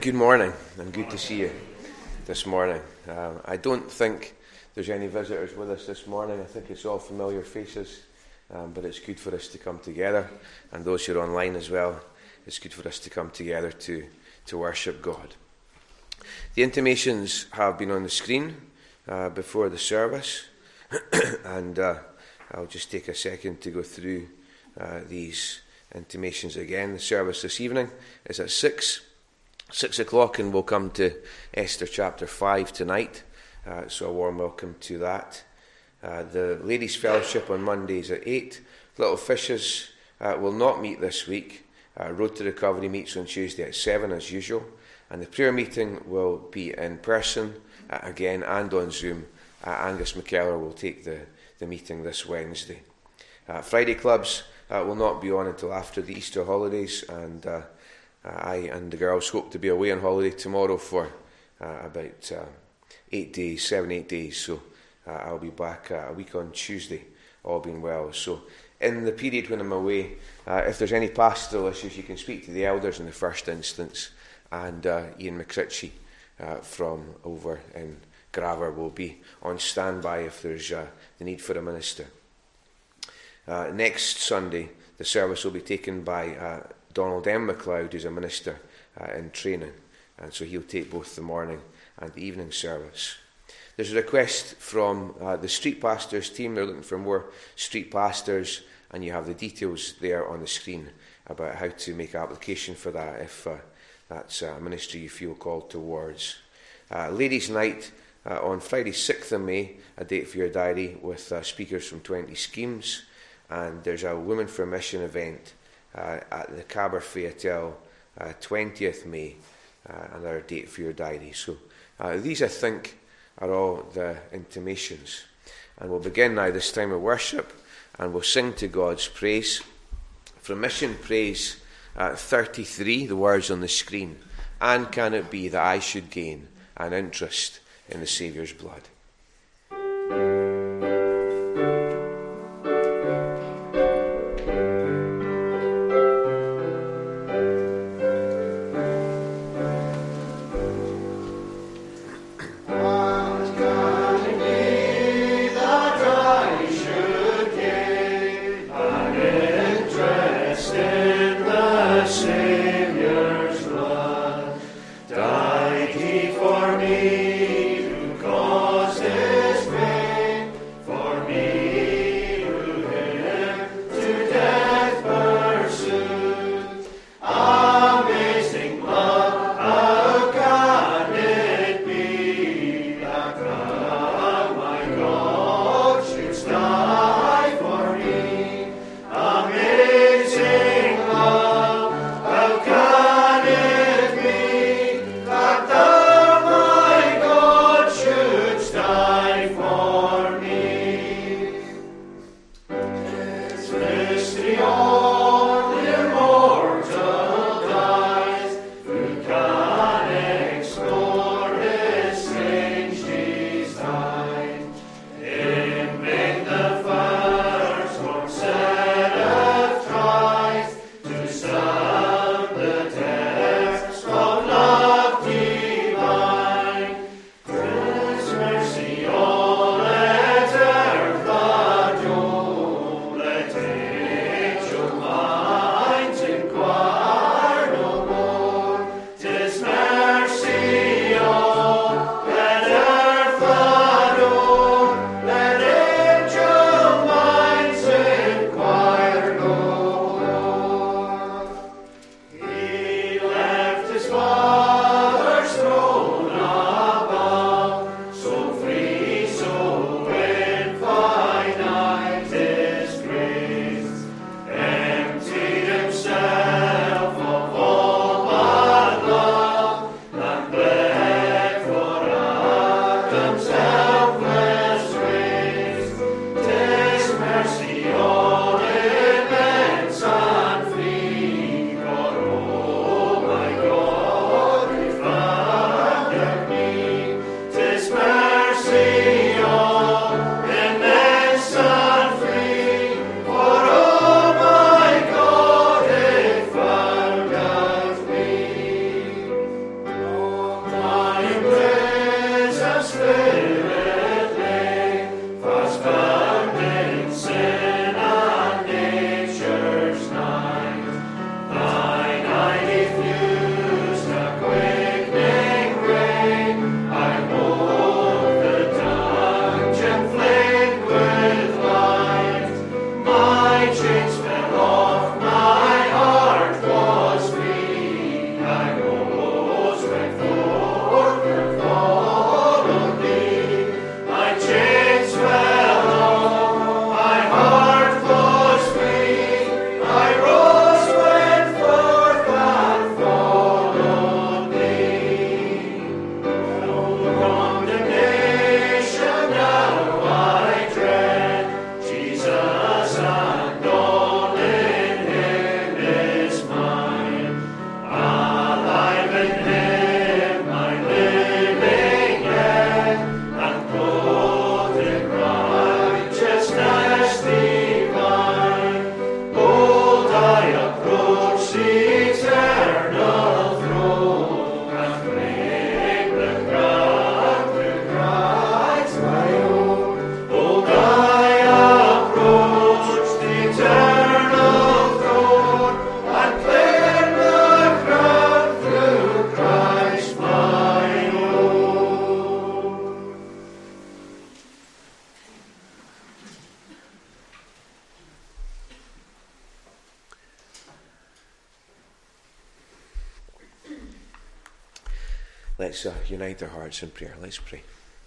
Good morning, and good to see you this morning. I don't think there's any visitors with us this morning. I think it's all familiar faces, but it's good for us to come together, and those who are online as well, it's good for us to come together to worship God. The intimations have been on the screen before the service, and I'll just take a second to go through these intimations again. The service this evening is at 6 o'clock, and we'll come to Esther chapter 5 tonight, so a warm welcome to that. The Ladies' Fellowship on Mondays at 8. Little Fishes will not meet this week. Road to Recovery meets on Tuesday at 7 as usual, and the prayer meeting will be in person again and on Zoom. Angus McKellar will take the meeting this Wednesday. Friday clubs will not be on until after the Easter holidays, and I and the girls hope to be away on holiday tomorrow for about 8 days, 7-8 days. So I'll be back a week on Tuesday, all being well. So in the period when I'm away, if there's any pastoral issues, you can speak to the elders in the first instance, and Ian McCritchie from over in Graver will be on standby if there's the need for a minister. Next Sunday, the service will be taken by Donald M. MacLeod, who's a minister in training, and so he'll take both the morning and the evening service. There's a request from the street pastors team. They're looking for more street pastors, and you have the details there on the screen about how to make application for that if that's a ministry you feel called towards. Ladies' Night on Friday 6th of May, a date for your diary, with speakers from 20 schemes, and there's a Women for Mission event at the Caber Fayettell 20th May, another date for your diary. So these, I think, are all the intimations. And we'll begin now this time of worship, and we'll sing to God's praise. From Mission Praise 33, the words on the screen. And can it be that I should gain an interest in the Saviour's blood? Died he for me, 'cause Let's unite our hearts in prayer. Let's pray.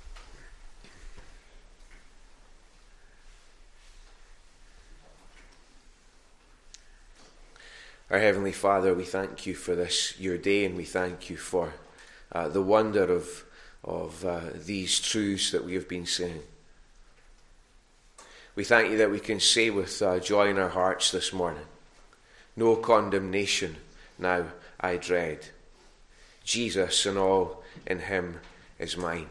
Our Heavenly Father, we thank you for this, your day, and we thank you for the wonder of these truths that we have been saying. We thank you that we can say with joy in our hearts this morning, no condemnation now I dread. Jesus and all in him is mine.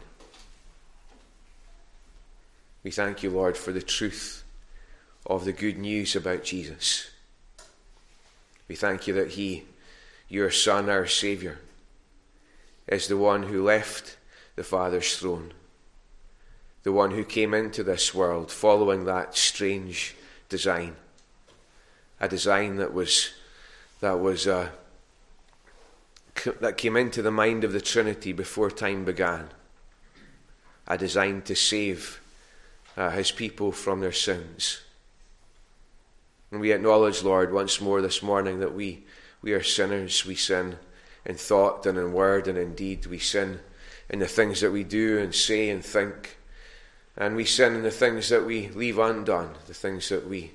We thank you, Lord, for the truth of the good news about Jesus. We thank you that he, your Son, our Saviour, is the one who left the Father's throne, the one who came into this world following that strange design, a design that came into the mind of the Trinity before time began, a design to save his people from their sins. And we acknowledge, Lord, once more this morning that we are sinners. We sin in thought and in word and in deed. We sin in the things that we do and say and think. And we sin in the things that we leave undone, the things that we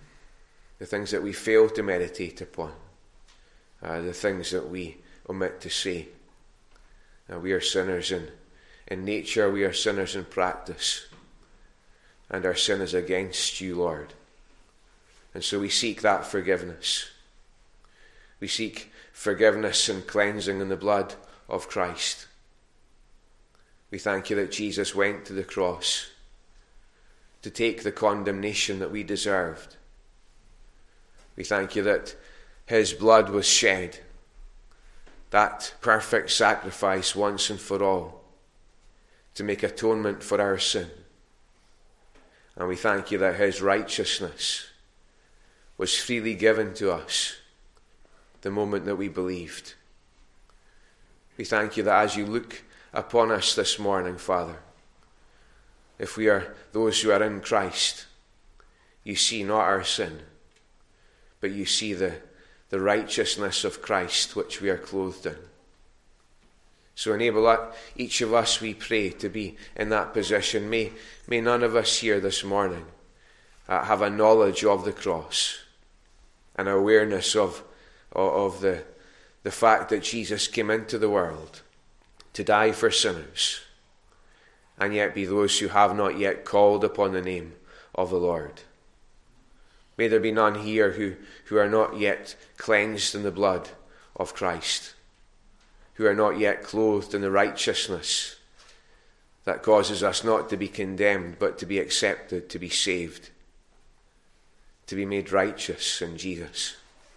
fail to meditate upon, the things that we omit to say. We are sinners in nature, we are sinners in practice, and our sin is against you, Lord. And so we seek that forgiveness. We seek forgiveness and cleansing in the blood of Christ. We thank you that Jesus went to the cross to take the condemnation that we deserved. We thank you that his blood was shed, that perfect sacrifice once and for all, to make atonement for our sin. And we thank you that his righteousness was freely given to us the moment that we believed. We thank you that as you look upon us this morning, Father, if we are those who are in Christ, you see not our sin, but you see the righteousness of Christ which we are clothed in. So enable each of us, we pray, to be in that position. May none of us here this morning have a knowledge of the cross, an awareness of the fact that Jesus came into the world to die for sinners, and yet be those who have not yet called upon the name of the Lord. May there be none here who are not yet cleansed in the blood of Christ, who are not yet clothed in the righteousness that causes us not to be condemned, but to be accepted, to be saved, to be made righteous in Jesus.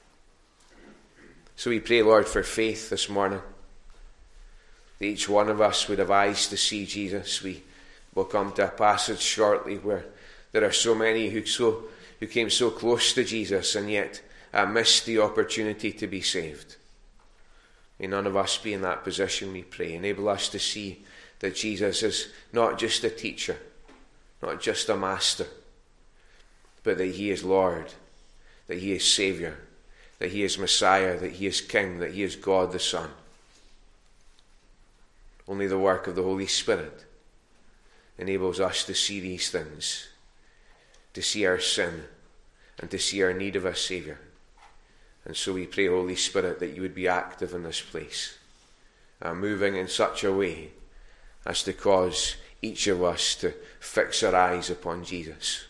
So we pray, Lord, for faith this morning, that each one of us would have eyes to see Jesus. We will come to a passage shortly where there are so many who came so close to Jesus and yet missed the opportunity to be saved. May none of us be in that position, we pray. Enable us to see that Jesus is not just a teacher, not just a master, but that he is Lord, that he is Saviour, that he is Messiah, that he is King, that he is God the Son. Only the work of the Holy Spirit enables us to see these things, to see our sin, and to see our need of a Saviour. And so we pray, Holy Spirit, that you would be active in this place, moving in such a way as to cause each of us to fix our eyes upon Jesus.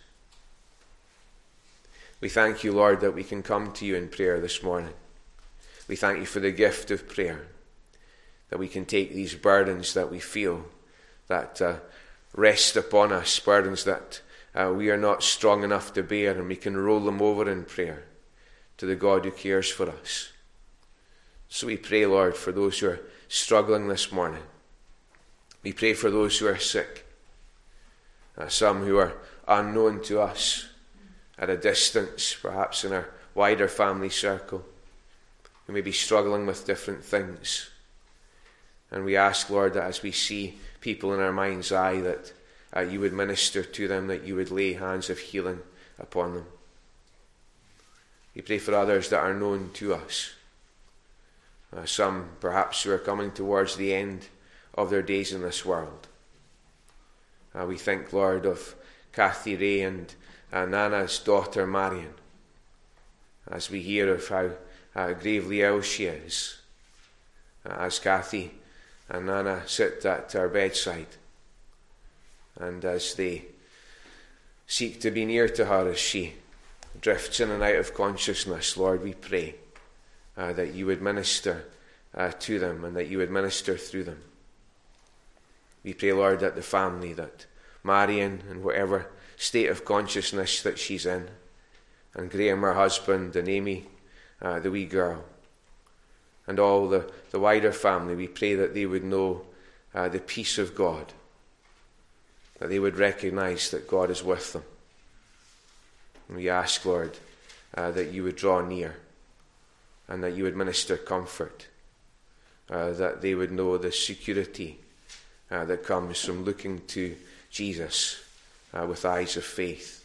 We thank you, Lord, that we can come to you in prayer this morning. We thank you for the gift of prayer, that we can take these burdens that we feel, that rest upon us, burdens that we are not strong enough to bear, and we can roll them over in prayer to the God who cares for us. So we pray, Lord, for those who are struggling this morning. We pray for those who are sick, some who are unknown to us, at a distance, perhaps in our wider family circle, who may be struggling with different things. And we ask, Lord, that as we see people in our mind's eye, that you would minister to them, that you would lay hands of healing upon them. We pray for others that are known to us, Some perhaps who are coming towards the end of their days in this world. We think, Lord, of Kathy Ray and Nana's daughter Marion, as we hear of how gravely ill she is, as Kathy and Nana sit at our bedside, and as they seek to be near to her as she drifts in and out of consciousness. Lord, we pray that you would minister to them and that you would minister through them. We pray, Lord, that the family, that Marion, in whatever state of consciousness that she's in, and Graham, her husband, and Amy, the wee girl, and all the wider family, we pray that they would know the peace of God, that they would recognize that God is with them. And we ask, Lord, that you would draw near and that you would minister comfort, that they would know the security that comes from looking to Jesus with eyes of faith.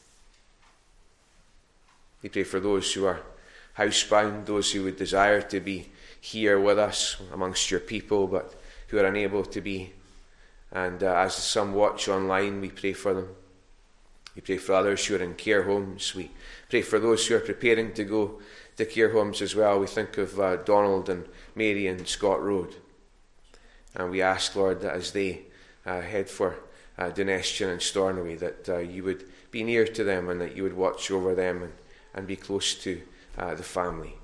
We pray for those who are housebound, those who would desire to be here with us amongst your people, but who are unable to be. And as some watch online, we pray for them. We pray for others who are in care homes. We pray for those who are preparing to go to care homes as well. We think of Donald and Mary in Scott Road. And we ask, Lord, that as they head for Dunestian and Stornoway, that you would be near to them and that you would watch over them and be close to the family.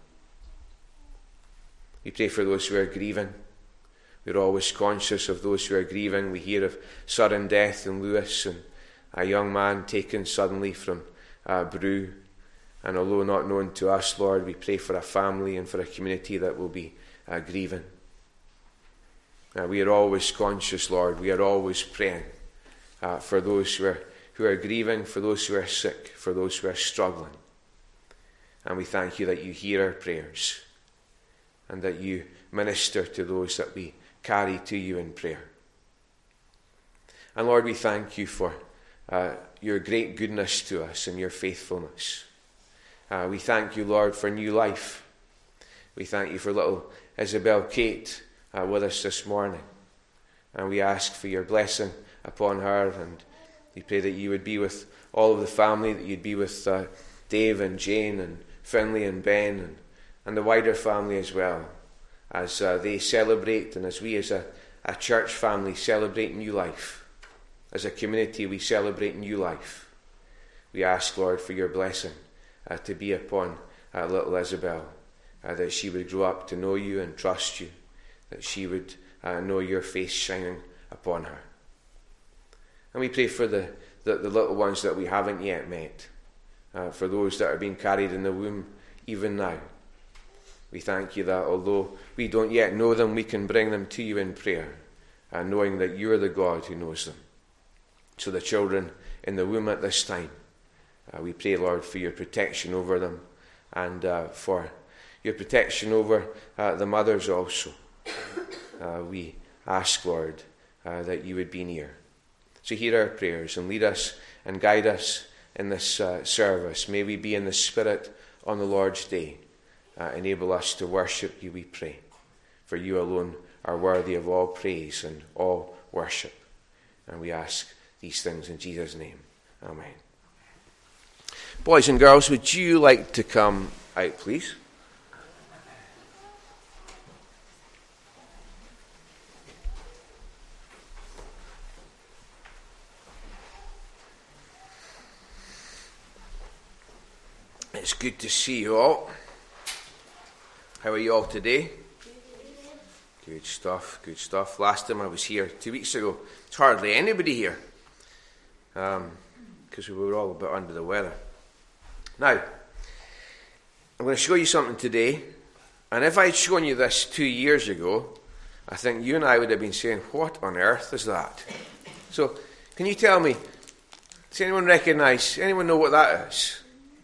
We pray for those who are grieving. We're always conscious of those who are grieving. We hear of sudden death in Lewis and a young man taken suddenly from Brew. And although not known to us, Lord, we pray for a family and for a community that will be grieving. We are always conscious, Lord. We are always praying for those who are grieving, for those who are sick, for those who are struggling. And we thank you that you hear our prayers and that you minister to those that we carry to you in prayer. And Lord, we thank you for your great goodness to us and your faithfulness. We thank you, Lord, for new life. We thank you for little Isabel Kate with us this morning. And we ask for your blessing upon her, and we pray that you would be with all of the family, that you'd be with Dave and Jane and Finley and Ben and the wider family as well, as they celebrate and as we as a church family celebrate new life. As a community we celebrate new life. We ask, Lord, for your blessing to be upon little Isabel, that she would grow up to know you and trust you, that she would know your face shining upon her. And we pray for the little ones that we haven't yet met, for those that are being carried in the womb even now. We thank you that although we don't yet know them, we can bring them to you in prayer, knowing that you are the God who knows them. So the children in the womb at this time, we pray, Lord, for your protection over them and for your protection over the mothers also. We ask, Lord, that you would be near. So hear our prayers and lead us and guide us in this service. May we be in the Spirit on the Lord's day. Enable us to worship you, we pray. For you alone are worthy of all praise and all worship. And we ask these things in Jesus' name. Amen. Boys and girls, would you like to come out, please? It's good to see you all. How are you all today? Good stuff, good stuff. Last time I was here 2 weeks ago, there's hardly anybody here, because we were all a bit under the weather. Now, I'm going to show you something today, and if I'd shown you this 2 years ago, I think you and I would have been saying, what on earth is that? So, can you tell me, does anyone know what that is?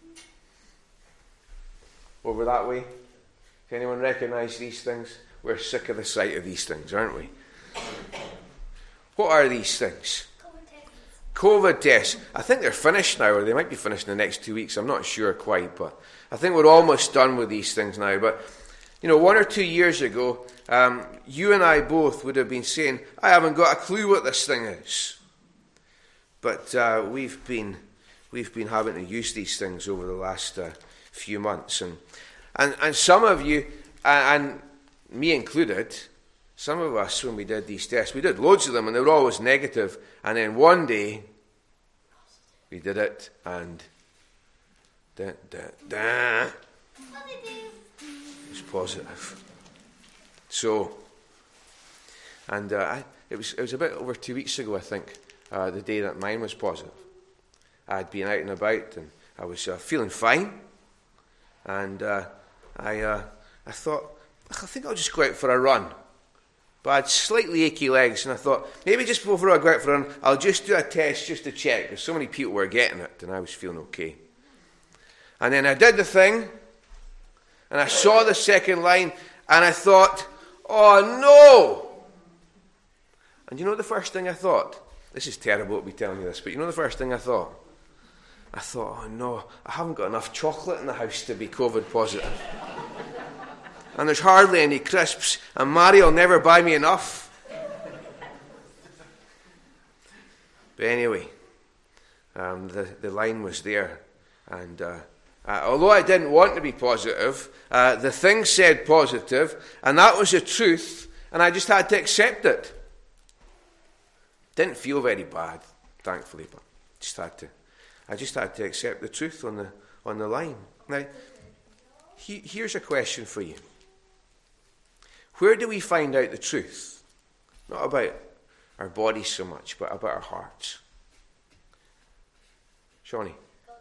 Over that way? Does anyone recognise these things? We're sick of the sight of these things, aren't we? What are these things? COVID tests. I think they're finished now, or they might be finished in the next 2 weeks. I'm not sure quite, but I think we're almost done with these things now. But 1 or 2 years ago, you and I both would have been saying, I haven't got a clue what this thing is. But we've been having to use these things over the last few months. And some of you, and me included, some of us, when we did these tests, we did loads of them, and they were always negative. And then one day, we did it, and it was positive. So, and it was a bit over 2 weeks ago, I think, the day that mine was positive. I'd been out and about, and I was feeling fine, and I thought, I think I'll just go out for a run. But I had slightly achy legs, and I thought, maybe just before I go out for a run, I'll just do a test just to check, because so many people were getting it, and I was feeling okay. And then I did the thing, and I saw the second line, and I thought, oh no! And you know the first thing I thought? This is terrible to be telling you this, but you know the first thing I thought? I thought, oh no, I haven't got enough chocolate in the house to be COVID positive. And there's hardly any crisps, and Mary will never buy me enough. But anyway, the line was there, and although I didn't want to be positive, the thing said positive, and that was the truth, and I just had to accept it. Didn't feel very bad, thankfully, but I just had to accept the truth on the line. Now, here's a question for you. Where do we find out the truth? Not about our bodies so much, but about our hearts. Shawnee?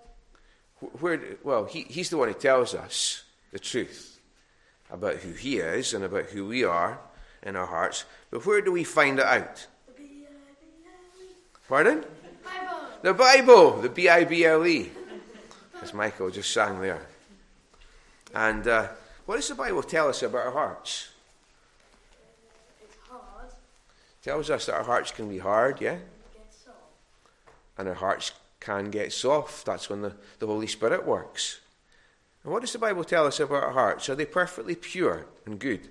He's the one who tells us the truth about who he is and about who we are in our hearts. But where do we find it out? Pardon? Bible. The Bible, the Bible, as Michael just sang there. And what does the Bible tell us about our hearts? It's hard. It tells us that our hearts can be hard, yeah? Get soft. And our hearts can get soft. That's when the Holy Spirit works. And what does the Bible tell us about our hearts? Are they perfectly pure and good?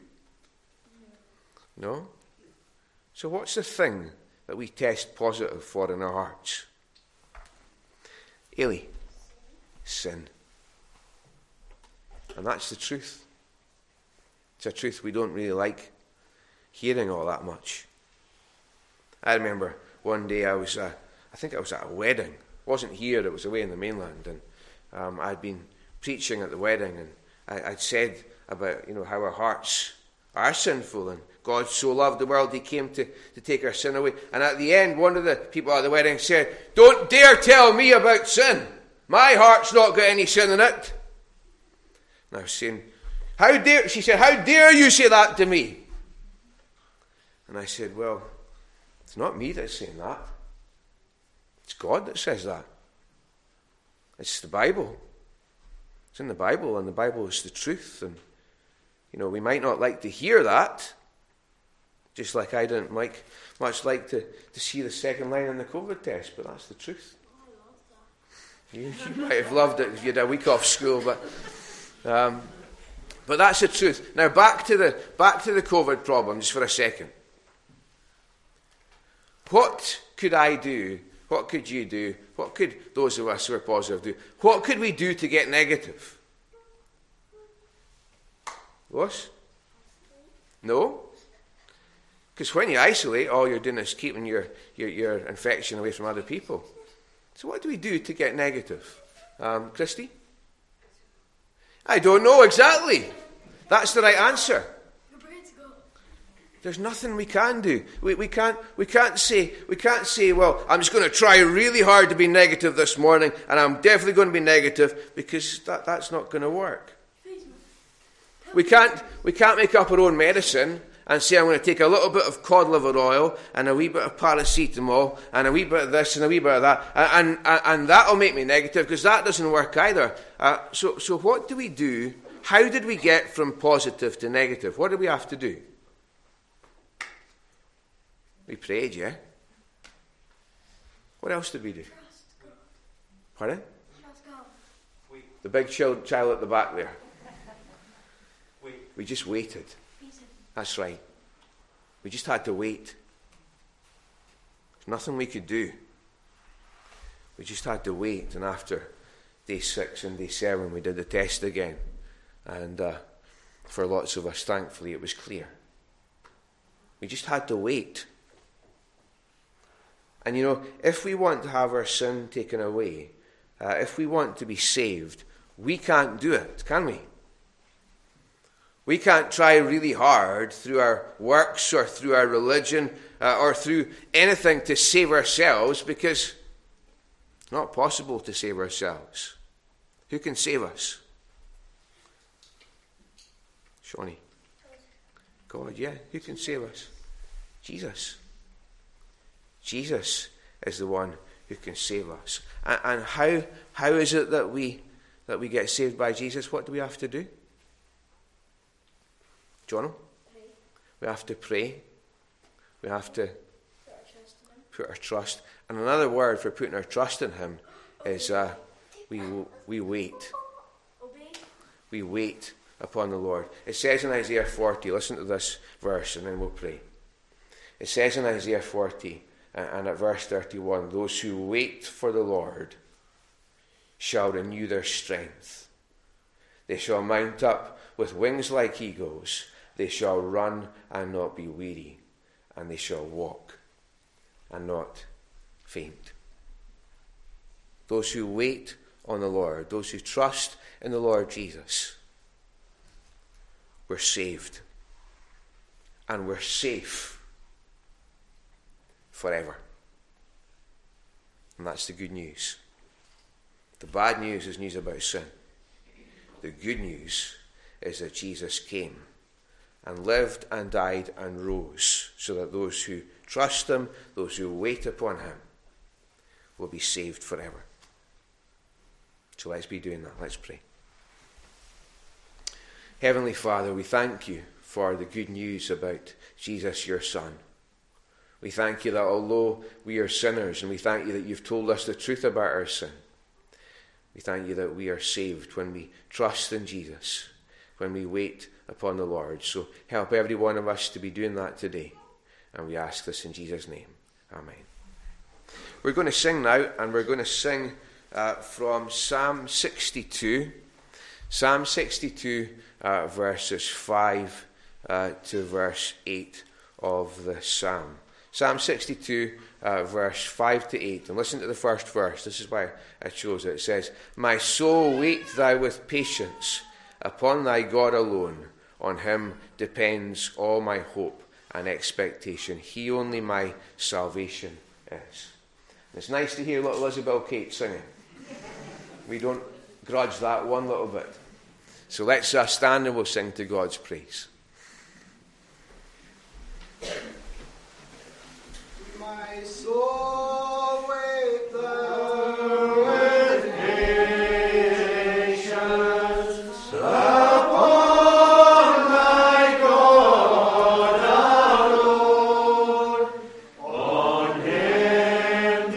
No? So what's the thing that we test positive for in our hearts? Ailey? Sin. And that's the truth. It's a truth we don't really like hearing all that much. I remember one day I think I was at a wedding. It wasn't here, it was away in the mainland, and I'd been preaching at the wedding, and I'd said about how our hearts are sinful, and God so loved the world he came to take our sin away. And at the end, one of the people at the wedding said, "Don't dare tell me about sin. My heart's not got any sin in it." And I was saying, she said, "How dare you say that to me?" And I said, "Well, it's not me that's saying that. It's God that says that. It's the Bible. It's in the Bible, and the Bible is the truth. And, we might not like to hear that, just like I didn't much like to see the second line in the COVID test, but that's the truth." I love that. You might have loved it if you had a week off school, but that's the truth. Now back to the COVID problem just for a second. What could I do? What could you do? What could those of us who are positive do? What could we do to get negative? What? No? Because when you isolate, all you're doing is keeping your infection away from other people. So what do we do to get negative? Christy? I don't know exactly. That's the right answer. There's nothing we can do. We can't say, well, I'm just going to try really hard to be negative this morning, and I'm definitely going to be negative, because that's not going to work. We can't make up our own medicine and say, I'm going to take a little bit of cod liver oil and a wee bit of paracetamol and a wee bit of this and a wee bit of that, and that'll make me negative, because that doesn't work either. So what do we do? How did we get from positive to negative? What did we have to do? We prayed, yeah? What else did we do? Pardon? The big child at the back there. We just waited. Peter. That's right. We just had to wait. There's nothing we could do. We just had to wait. And after day 6 and day 7, we did the test again. And for lots of us, thankfully, it was clear. We just had to wait. And you know, if we want to have our sin taken away, if we want to be saved, we can't do it, can we? We can't try really hard through our works or through our religion or through anything to save ourselves, because it's not possible to save ourselves. Who can save us? Shawnee. God, yeah. Who can save us? Jesus. Jesus is the one who can save us. And how is it that we get saved by Jesus? What do we have to do? Jono? Pray. We have to pray. We have to Put our trust in him. put our trust. And another word for putting our trust in him is we wait. Obey. We wait upon the Lord. It says in Isaiah 40, listen to this verse and then we'll pray. It says in Isaiah 40 and at verse 31, those who wait for the Lord shall renew their strength. They shall mount up with wings like eagles. They shall run and not be weary, and they shall walk and not faint. Those who wait on the Lord, those who trust in the Lord Jesus, we're saved. And we're safe forever. And that's the good news. The bad news is news about sin. The good news is that Jesus came and lived and died and rose so that those who trust him, those who wait upon him, will be saved forever. So let's be doing that. Let's pray. Heavenly Father, we thank you for the good news about Jesus, your Son. We thank you that although we are sinners, and we thank you that you've told us the truth about our sin, we thank you that we are saved when we trust in Jesus, when we wait upon the Lord. So help every one of us to be doing that today. And we ask this in Jesus' name. Amen. We're going to sing now, and we're going to sing from Psalm 62. Psalm 62, verses 5 to verse 8 of the Psalm. Psalm 62, verse 5 to 8. And listen to the first verse. This is why I chose it. It says, my soul, wait thou with patience upon thy God alone. On him depends all my hope and expectation. He only my salvation is. And it's nice to hear little Isabel Kate singing. We don't grudge that one little bit. So let's stand and we'll sing to God's praise. My soul wait thou with patience upon thy God alone. On him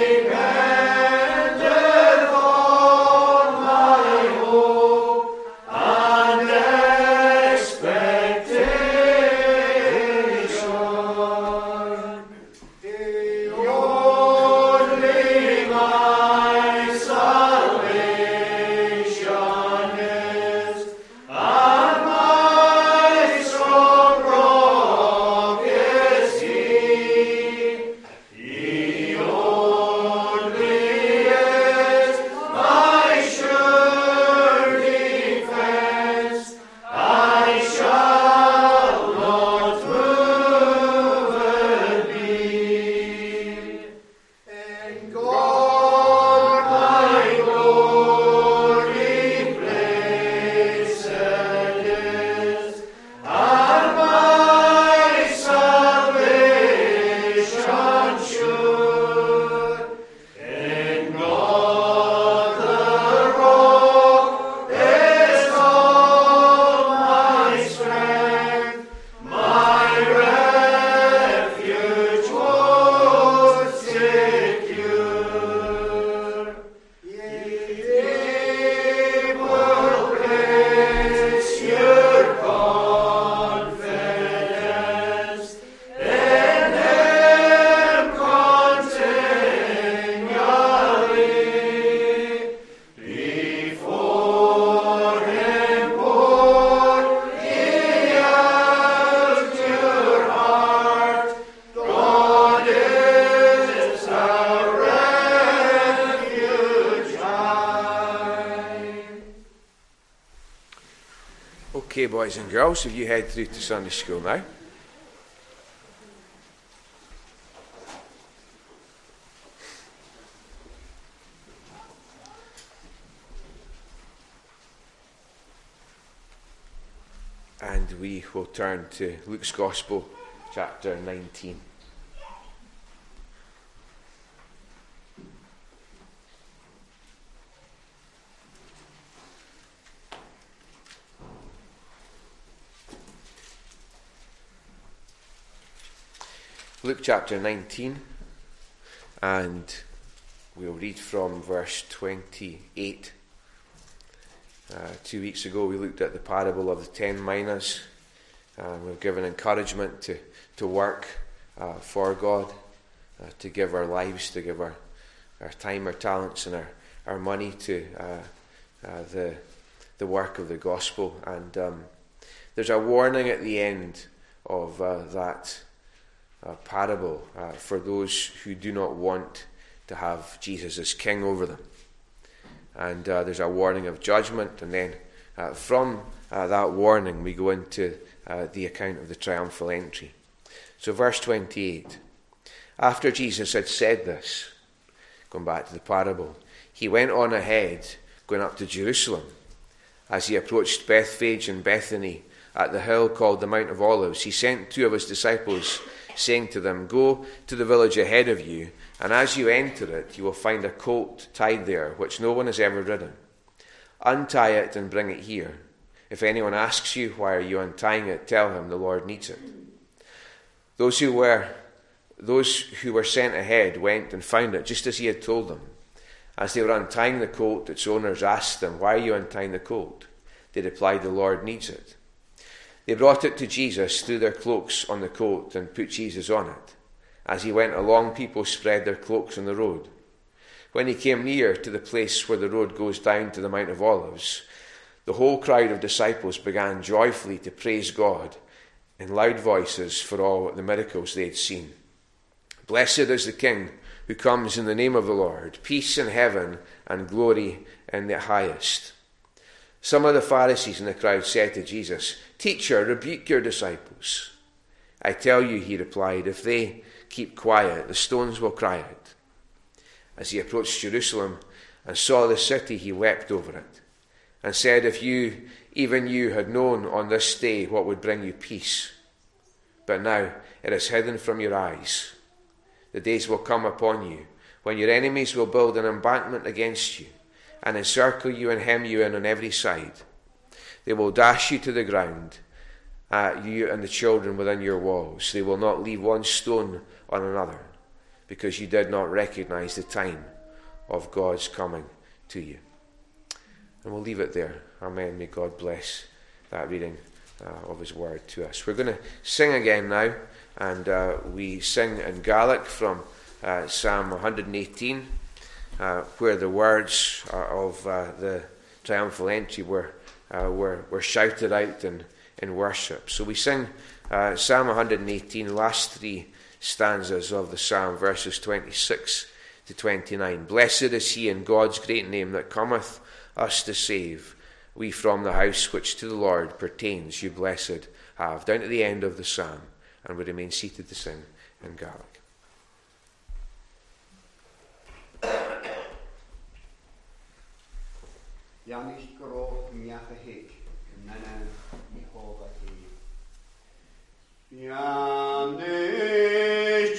dependeth all my hope and expectation. Okay, boys and girls, if you head through to Sunday school now. And we will turn to Luke's Gospel, chapter 19. Luke chapter 19, and we'll read from verse 28. 2 weeks ago we looked at the parable of the 10 minas. We've given encouragement to work for God, to give our lives, to give our time, our talents and our money to the work of the gospel. And there's a warning at the end of that parable for those who do not want to have Jesus as king over them. And there's a warning of judgment, and then from that warning we go into the account of the triumphal entry. So verse 28, after Jesus had said this, going back to the parable, he went on ahead, going up to Jerusalem. As he approached Bethphage and Bethany at the hill called the Mount of Olives, he sent 2 of his disciples, saying to them, go to the village ahead of you, and as you enter it, you will find a colt tied there, which no one has ever ridden. Untie it and bring it here. If anyone asks you, why are you untying it, tell him the Lord needs it. Those who were sent ahead went and found it, just as he had told them. As they were untying the colt, its owners asked them, why are you untying the colt? They replied, the Lord needs it. They brought it to Jesus, threw their cloaks on the colt, and put Jesus on it. As he went along, people spread their cloaks on the road. When he came near to the place where the road goes down to the Mount of Olives, the whole crowd of disciples began joyfully to praise God in loud voices for all the miracles they had seen. Blessed is the King who comes in the name of the Lord, peace in heaven and glory in the highest. Some of the Pharisees in the crowd said to Jesus, Teacher, rebuke your disciples. I tell you, he replied, if they keep quiet, the stones will cry out. As he approached Jerusalem and saw the city, he wept over it, and said, if you, even you, had known on this day what would bring you peace. But now it is hidden from your eyes. The days will come upon you when your enemies will build an embankment against you, and encircle you and hem you in on every side. They will dash you to the ground, you and the children within your walls. They will not leave one stone on another, because you did not recognize the time of God's coming to you. And we'll leave it there. Amen. May God bless that reading of his word to us. We're going to sing again now, and we sing in Gaelic from Psalm 118, where the words of the triumphal entry were shouted out in worship. So we sing Psalm 118, last 3 stanzas of the psalm, verses 26 to 29. Blessed is he in God's great name that cometh us to save. We from the house which to the Lord pertains, you blessed have. Down to the end of the psalm, and we remain seated to sing in Gaelic. Janis gro miacha hig, nana Jehovah he. Janis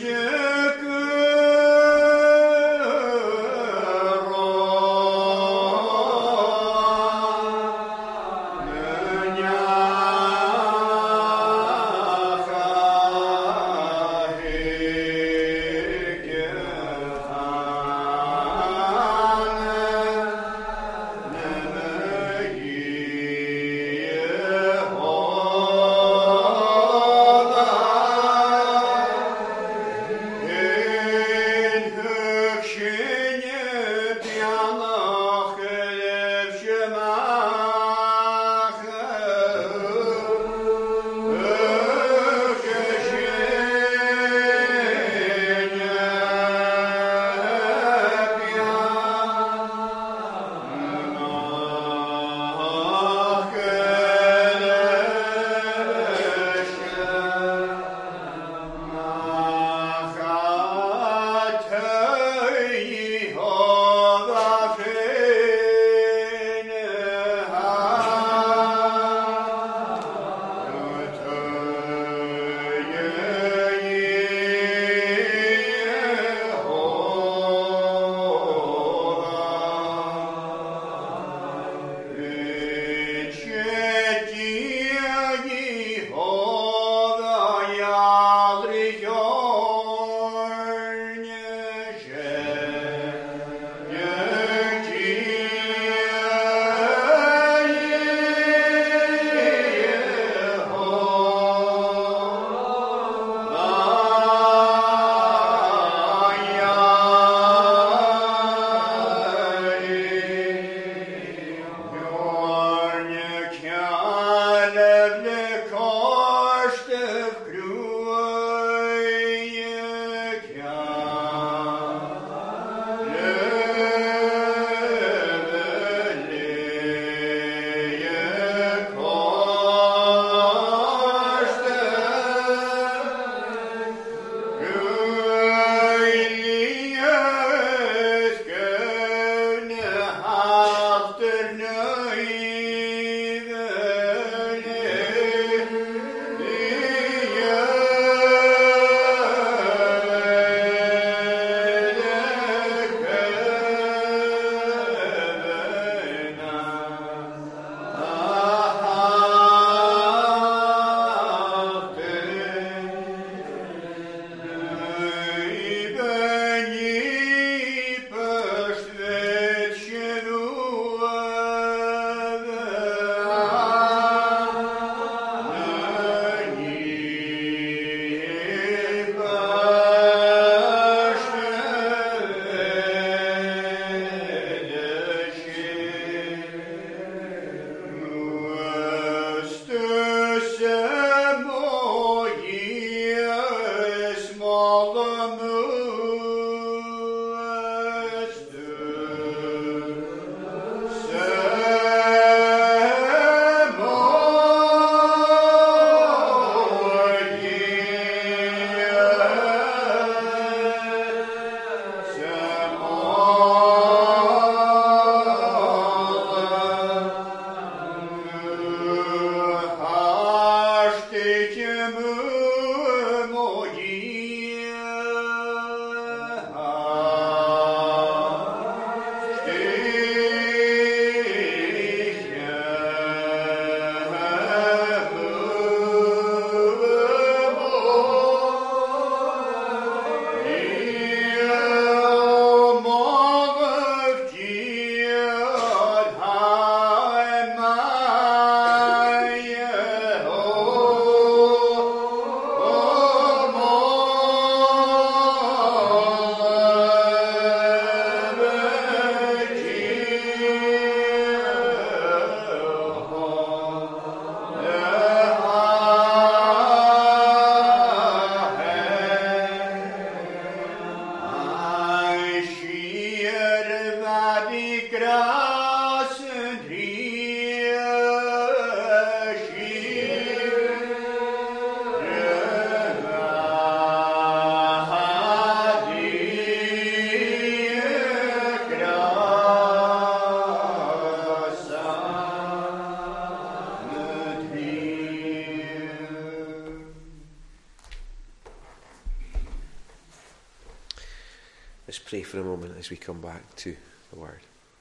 Let's pray for a moment as we come back to the Word.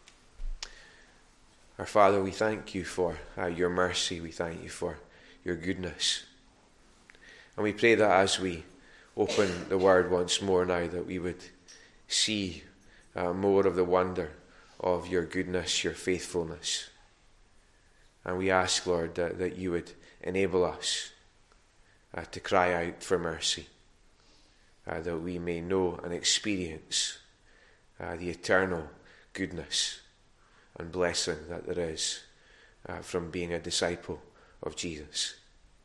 Our Father, we thank you for your mercy. We thank you for your goodness. And we pray that as we open the Word once more now, that we would see more of the wonder of your goodness, your faithfulness. And we ask, Lord, that you would enable us to cry out for mercy, that we may know and experience the eternal goodness and blessing that there is from being a disciple of Jesus.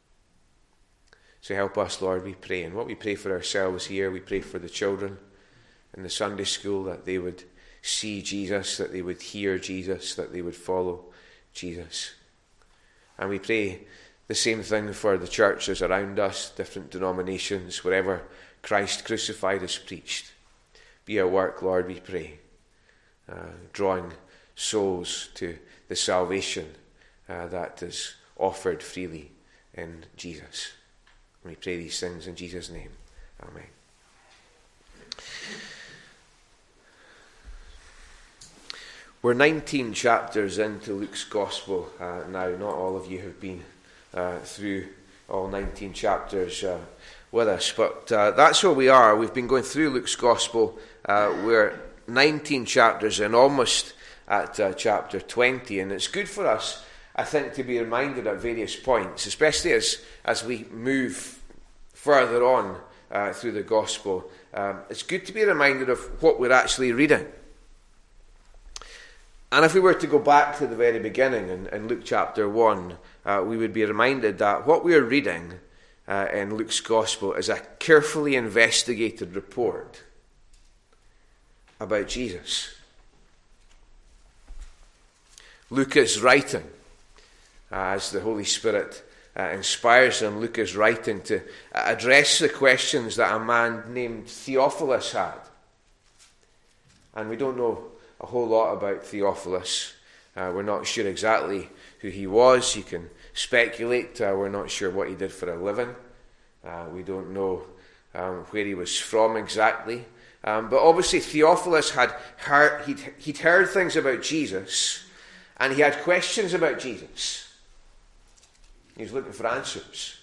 So help us, Lord, we pray. And what we pray for ourselves here, we pray for the children in the Sunday school, that they would see Jesus, that they would hear Jesus, that they would follow Jesus. And we pray the same thing for the churches around us, different denominations, wherever Christ crucified is preached. Be our work, Lord, we pray, drawing souls to the salvation that is offered freely in Jesus. And we pray these things in Jesus' name. Amen. We're 19 chapters into Luke's Gospel now. Not all of you have been through all 19 chapters with us, but that's where we are. We've been going through Luke's Gospel. We're 19 chapters in, almost at chapter 20, and it's good for us, I think, to be reminded at various points, especially as we move further on through the Gospel. It's good to be reminded of what we're actually reading. And if we were to go back to the very beginning in Luke chapter 1, we would be reminded that what we are reading in Luke's Gospel is a carefully investigated report about Jesus. Luke is writing as the Holy Spirit inspires him, Luke is writing, to address the questions that a man named Theophilus had. And we don't know a whole lot about Theophilus. We're not sure exactly who he was. You can speculate. We're not sure what he did for a living. We don't know where he was from exactly. But obviously Theophilus he'd heard things about Jesus, and he had questions about Jesus. He was looking for answers.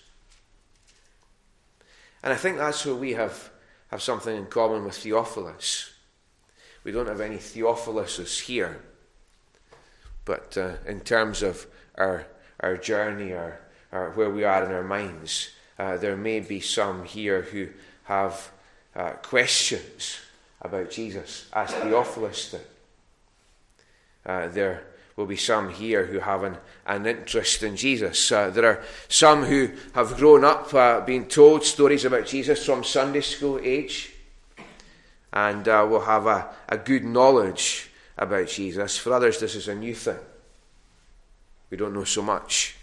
And I think that's where we have something in common with Theophilus. We don't have any Theophiluses here. But in terms of our journey, or where we are in our minds, there may be some here who have questions about Jesus, as Theophilus did. There will be some here who have an interest in Jesus. There are some who have grown up being told stories about Jesus from Sunday school age, and will have a good knowledge about Jesus. For others, this is a new thing. We don't know so much.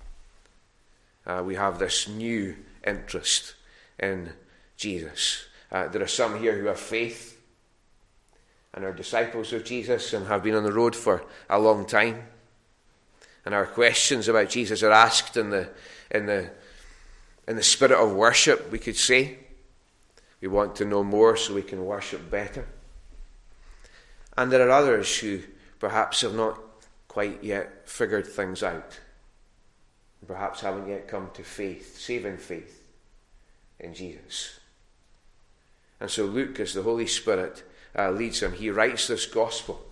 We have this new interest in Jesus. There are some here who have faith and are disciples of Jesus and have been on the road for a long time. And our questions about Jesus are asked in the spirit of worship, we could say. We want to know more so we can worship better. And there are others who perhaps have not quite yet figured things out. Perhaps haven't yet come to faith, saving faith in Jesus. And so Luke, as the Holy Spirit leads him, he writes this gospel.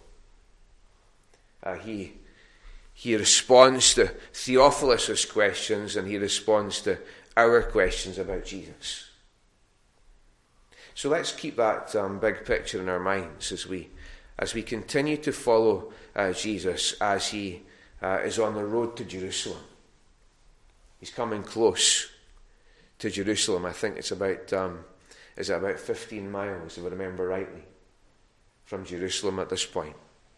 He responds to Theophilus' questions, and he responds to our questions about Jesus. So let's keep that big picture in our minds as we continue to follow Jesus as he is on the road to Jerusalem. He's coming close to Jerusalem. I think it's about 15 miles, if I remember rightly, from Jerusalem at this point.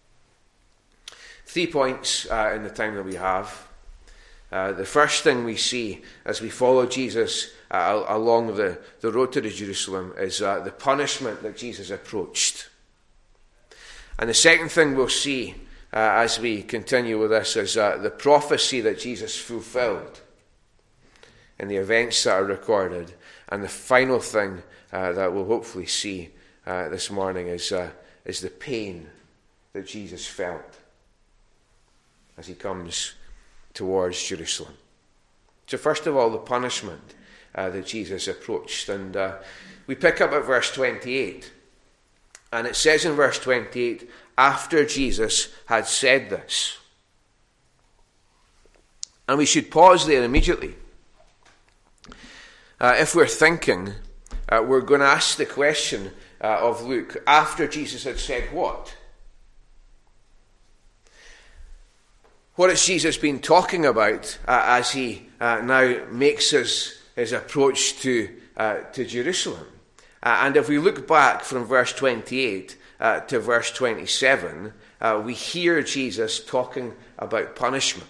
3 points in the time that we have. The first thing we see as we follow Jesus along the road to Jerusalem is the punishment that Jesus approached. And the second thing we'll see as we continue with this is the prophecy that Jesus fulfilled in the events that are recorded. And the final thing that we'll hopefully see this morning is the pain that Jesus felt as he comes towards Jerusalem. So first of all, the punishment that Jesus approached. And we pick up at verse 28. And it says in verse 28, after Jesus had said this. And we should pause there immediately. If we're thinking, we're going to ask the question of Luke, after Jesus had said what? What has Jesus been talking about as he now makes his approach to Jerusalem? And if we look back from verse 28 to verse 27, we hear Jesus talking about punishment.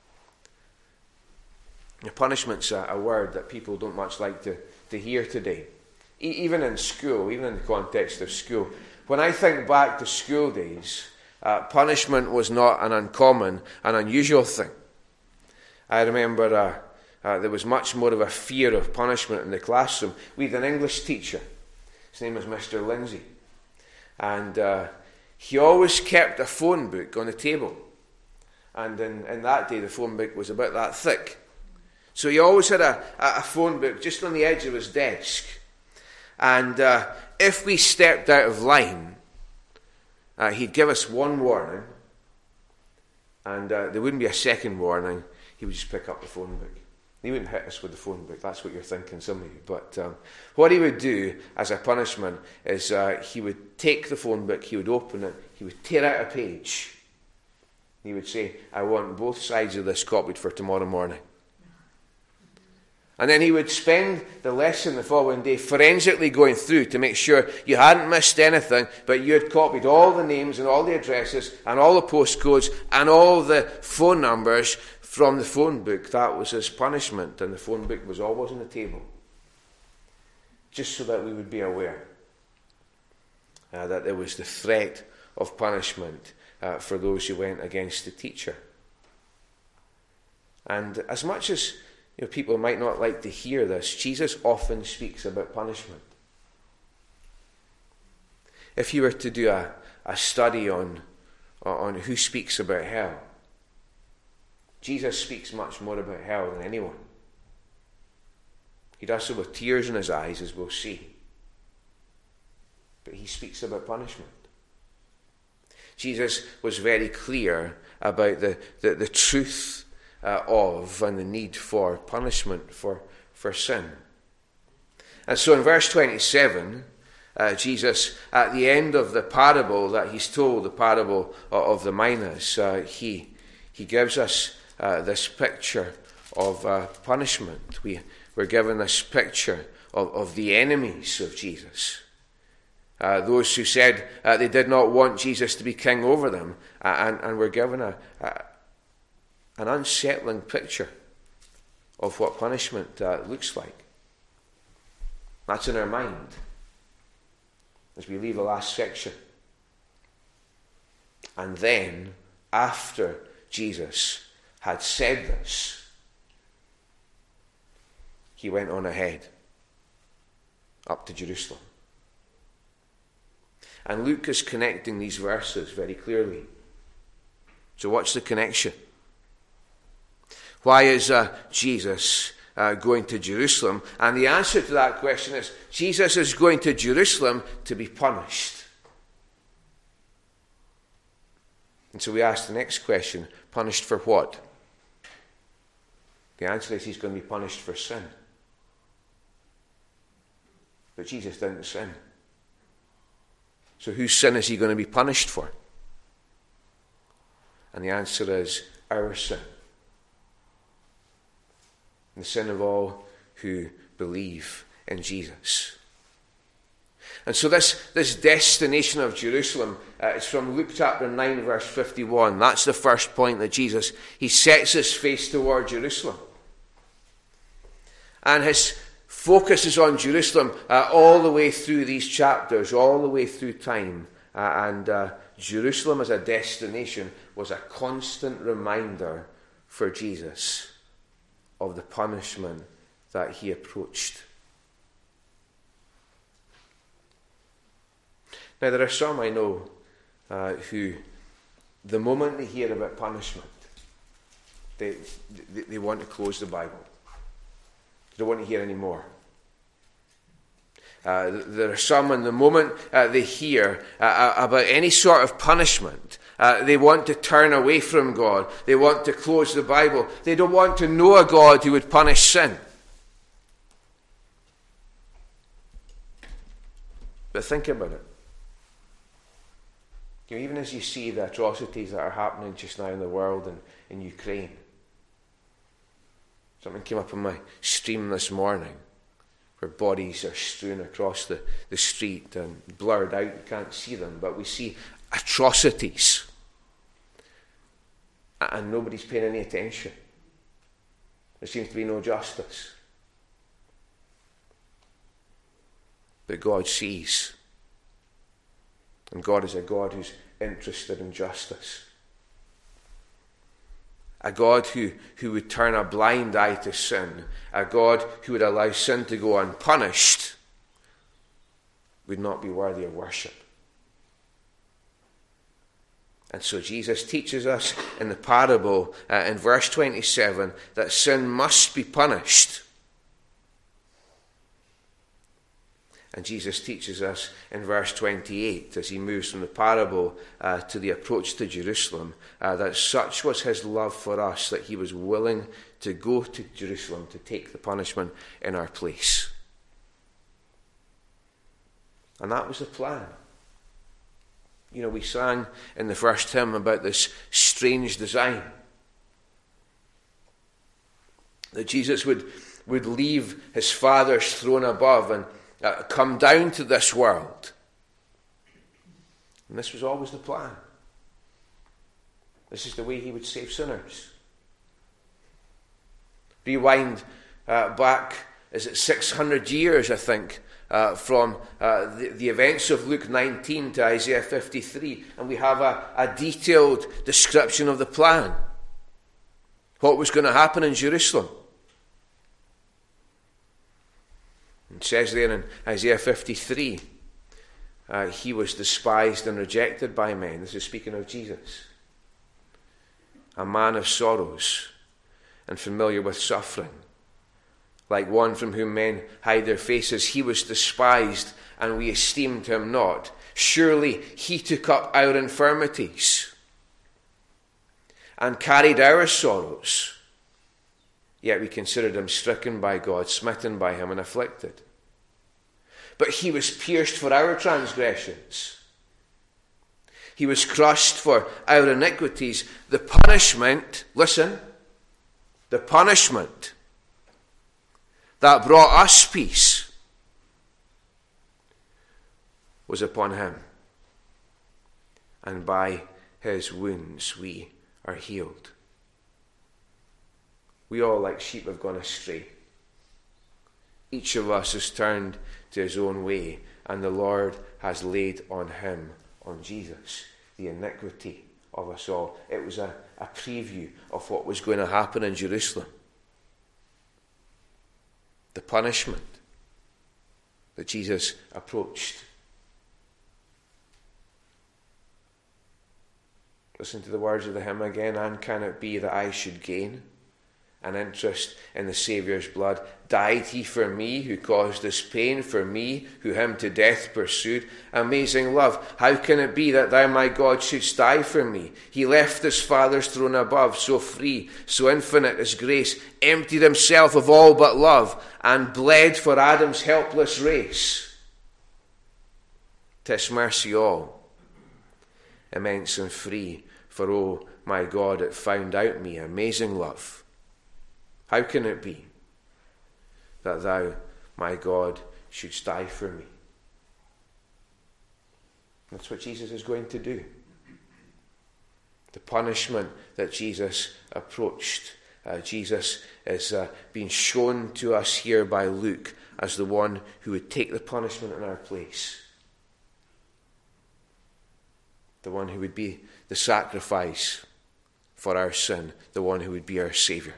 Now, punishment's a word that people don't much like to hear today. Even in school, even in the context of school. When I think back to school days, punishment was not an uncommon, an unusual thing. I remember there was much more of a fear of punishment in the classroom. We had an English teacher. His name was Mr. Lindsay. And he always kept a phone book on the table. And in that day, the phone book was about that thick. So he always had a phone book just on the edge of his desk. And if we stepped out of line, he'd give us one warning, and there wouldn't be a second warning. He would just pick up the phone book. He wouldn't hit us with the phone book. That's what you're thinking, some of you. But what he would do as a punishment is he would take the phone book, he would open it, he would tear out a page. He would say, I want both sides of this copied for tomorrow morning. And then he would spend the lesson the following day forensically going through to make sure you hadn't missed anything, but you had copied all the names and all the addresses and all the postcodes and all the phone numbers from the phone book, that was his punishment, and the phone book was always on the table, just so that we would be aware that there was the threat of punishment for those who went against the teacher. And as much as people might not like to hear this, Jesus often speaks about punishment. If you were to do a study on who speaks about hell, Jesus speaks much more about hell than anyone. He does so with tears in his eyes, as we'll see. But he speaks about punishment. Jesus was very clear about the truth of and the need for punishment for sin. And so in verse 27, Jesus, at the end of the parable that he's told, the parable of the minas, he gives us this picture of punishment. We're given this picture of the enemies of Jesus. Those who said they did not want Jesus to be king over them, and we're given an unsettling picture of what punishment looks like. That's in our mind as we leave the last section. And then, after Jesus had said this, he went on ahead up to Jerusalem. And Luke is connecting these verses very clearly. So what's the connection? Why is Jesus going to Jerusalem? And the answer to that question is, Jesus is going to Jerusalem to be punished. And so we ask the next question, punished for what? The answer is he's going to be punished for sin. But Jesus didn't sin. So whose sin is he going to be punished for? And the answer is our sin. The sin of all who believe in Jesus. And so this destination of Jerusalem is from Luke chapter 9 verse 51. That's the first point that Jesus, he sets his face toward Jerusalem. And his focus is on Jerusalem all the way through these chapters, all the way through time. And Jerusalem as a destination was a constant reminder for Jesus of the punishment that he approached. Now, there are some I know who, the moment they hear about punishment, they want to close the Bible. They don't want to hear any more. There are some, in the moment they hear about any sort of punishment, they want to turn away from God. They want to close the Bible. They don't want to know a God who would punish sin. But think about it. Even as you see the atrocities that are happening just now in the world and in Ukraine. Something came up on my stream this morning where bodies are strewn across the street and blurred out, you can't see them, but we see atrocities. And nobody's paying any attention. There seems to be no justice. But God sees. And God is a God who's interested in justice. A God who would turn a blind eye to sin. A God who would allow sin to go unpunished would not be worthy of worship. And so Jesus teaches us in the parable in verse 27 that sin must be punished. And Jesus teaches us in verse 28, as he moves from the parable to the approach to Jerusalem, that such was his love for us that he was willing to go to Jerusalem to take the punishment in our place. And that was the plan. You know, we sang in the first hymn about this strange design. That Jesus would leave his Father's throne above and come down to this world. And this was always the plan. This is the way he would save sinners. Rewind back, is it 600 years, I think, from the events of Luke 19 to Isaiah 53, and we have a detailed description of the plan. What was going to happen in Jerusalem. It says there in Isaiah 53, he was despised and rejected by men. This is speaking of Jesus. A man of sorrows and familiar with suffering. Like one from whom men hide their faces, he was despised and we esteemed him not. Surely he took up our infirmities and carried our sorrows. Yet we considered him stricken by God, smitten by him and afflicted. But he was pierced for our transgressions. He was crushed for our iniquities. The punishment, listen, the punishment that brought us peace was upon him. And by his wounds we are healed. We all, like sheep, have gone astray. Each of us has turned to his own way, and the Lord has laid on him, on Jesus, the iniquity of us all. It was a preview of what was going to happen in Jerusalem. The punishment that Jesus approached. Listen to the words of the hymn again. And can it be that I should gain an interest in the Saviour's blood? Died he for me, who caused this pain, for me, who him to death pursued? Amazing love, how can it be that thou, my God, shouldst die for me? He left his Father's throne above, so free, so infinite his grace, emptied himself of all but love, and bled for Adam's helpless race. 'Tis mercy all, immense and free, for oh, my God, it found out me, amazing love. How can it be that thou, my God, shouldst die for me? That's what Jesus is going to do. The punishment that Jesus approached. Jesus is being shown to us here by Luke as the one who would take the punishment in our place. The one who would be the sacrifice for our sin. The one who would be our Saviour.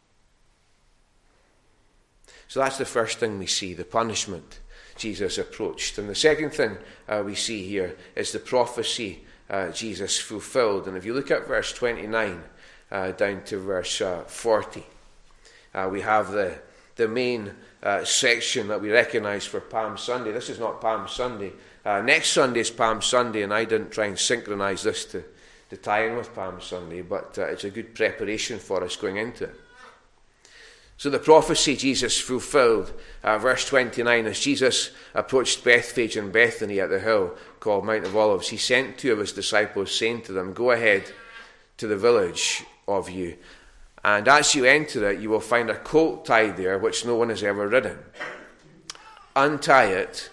So that's the first thing we see, the punishment Jesus approached. And the second thing we see here is the prophecy Jesus fulfilled. And if you look at verse 29 down to verse 40, we have the main section that we recognize for Palm Sunday. This is not Palm Sunday. Next Sunday is Palm Sunday, and I didn't try and synchronize this to tie in with Palm Sunday, but it's a good preparation for us going into it. So the prophecy Jesus fulfilled, verse 29, as Jesus approached Bethphage and Bethany at the hill called Mount of Olives, he sent two of his disciples, saying to them, go ahead to the village of you, and as you enter it, you will find a colt tied there, which no one has ever ridden. Untie it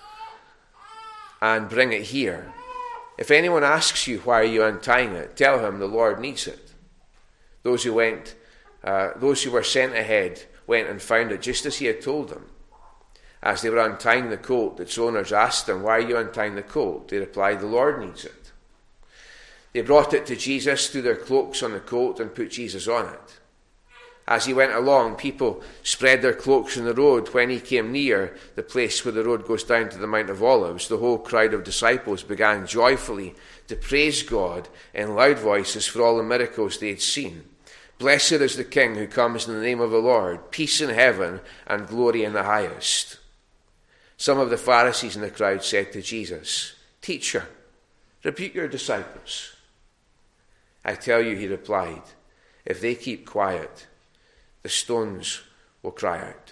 and bring it here. If anyone asks you, why are you untying it? Tell him the Lord needs it. Those who were sent ahead went and found it just as he had told them. As they were untying the colt, its owners asked them, why are you untying the colt? They replied, the Lord needs it. They brought it to Jesus, threw their cloaks on the colt, and put Jesus on it. As he went along, people spread their cloaks on the road. When he came near the place where the road goes down to the Mount of Olives, the whole crowd of disciples began joyfully to praise God in loud voices for all the miracles they had seen. Blessed is the King who comes in the name of the Lord, peace in heaven and glory in the highest. Some of the Pharisees in the crowd said to Jesus, Teacher, rebuke your disciples. I tell you, he replied, if they keep quiet, the stones will cry out.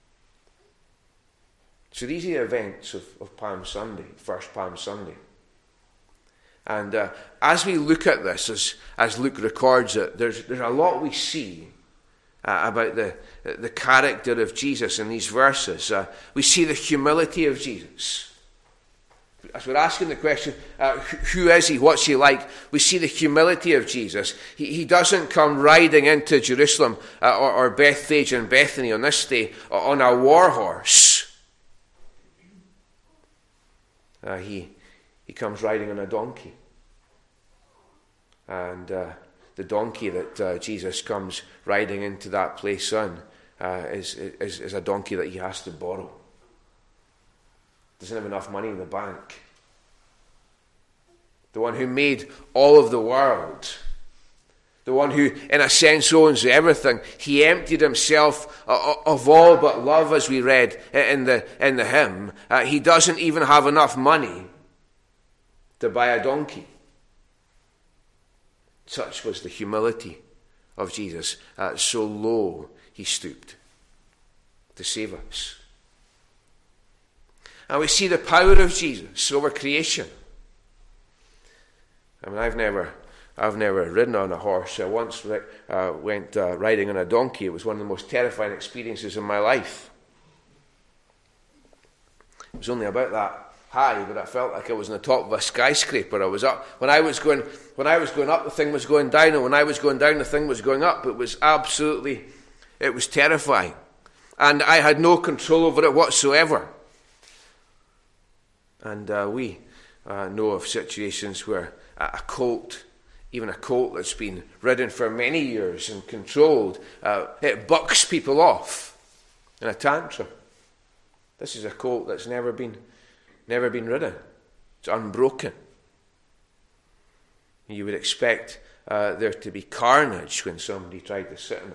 So these are the events of Palm Sunday, first Palm Sunday. And as we look at this, as Luke records it, there's a lot we see about the character of Jesus in these verses. We see the humility of Jesus. as we're asking the question, who is he? What's he like? We see the humility of Jesus. He doesn't come riding into Jerusalem or Bethphage and Bethany on this day on a war horse. He comes riding on a donkey. And the donkey that Jesus comes riding into that place on is a donkey that he has to borrow. Doesn't have enough money in the bank. The one who made all of the world, the one who, in a sense, owns everything, he emptied himself of all but love, as we read in the hymn. He doesn't even have enough money to buy a donkey. Such was the humility of Jesus. So low he stooped to save us. And we see the power of Jesus over creation. I mean, I've never ridden on a horse. I once went riding on a donkey. It was one of the most terrifying experiences in my life. It was only about that high, but I felt like I was on the top of a skyscraper. I was up. When I was going up, the thing was going down, and when I was going down, the thing was going up. It was terrifying. And I had no control over it whatsoever. And we know of situations where a colt, even a colt that's been ridden for many years and controlled, it bucks people off in a tantrum. This is a colt that's never been ridden. It's unbroken. You would expect there to be carnage when somebody tried to sit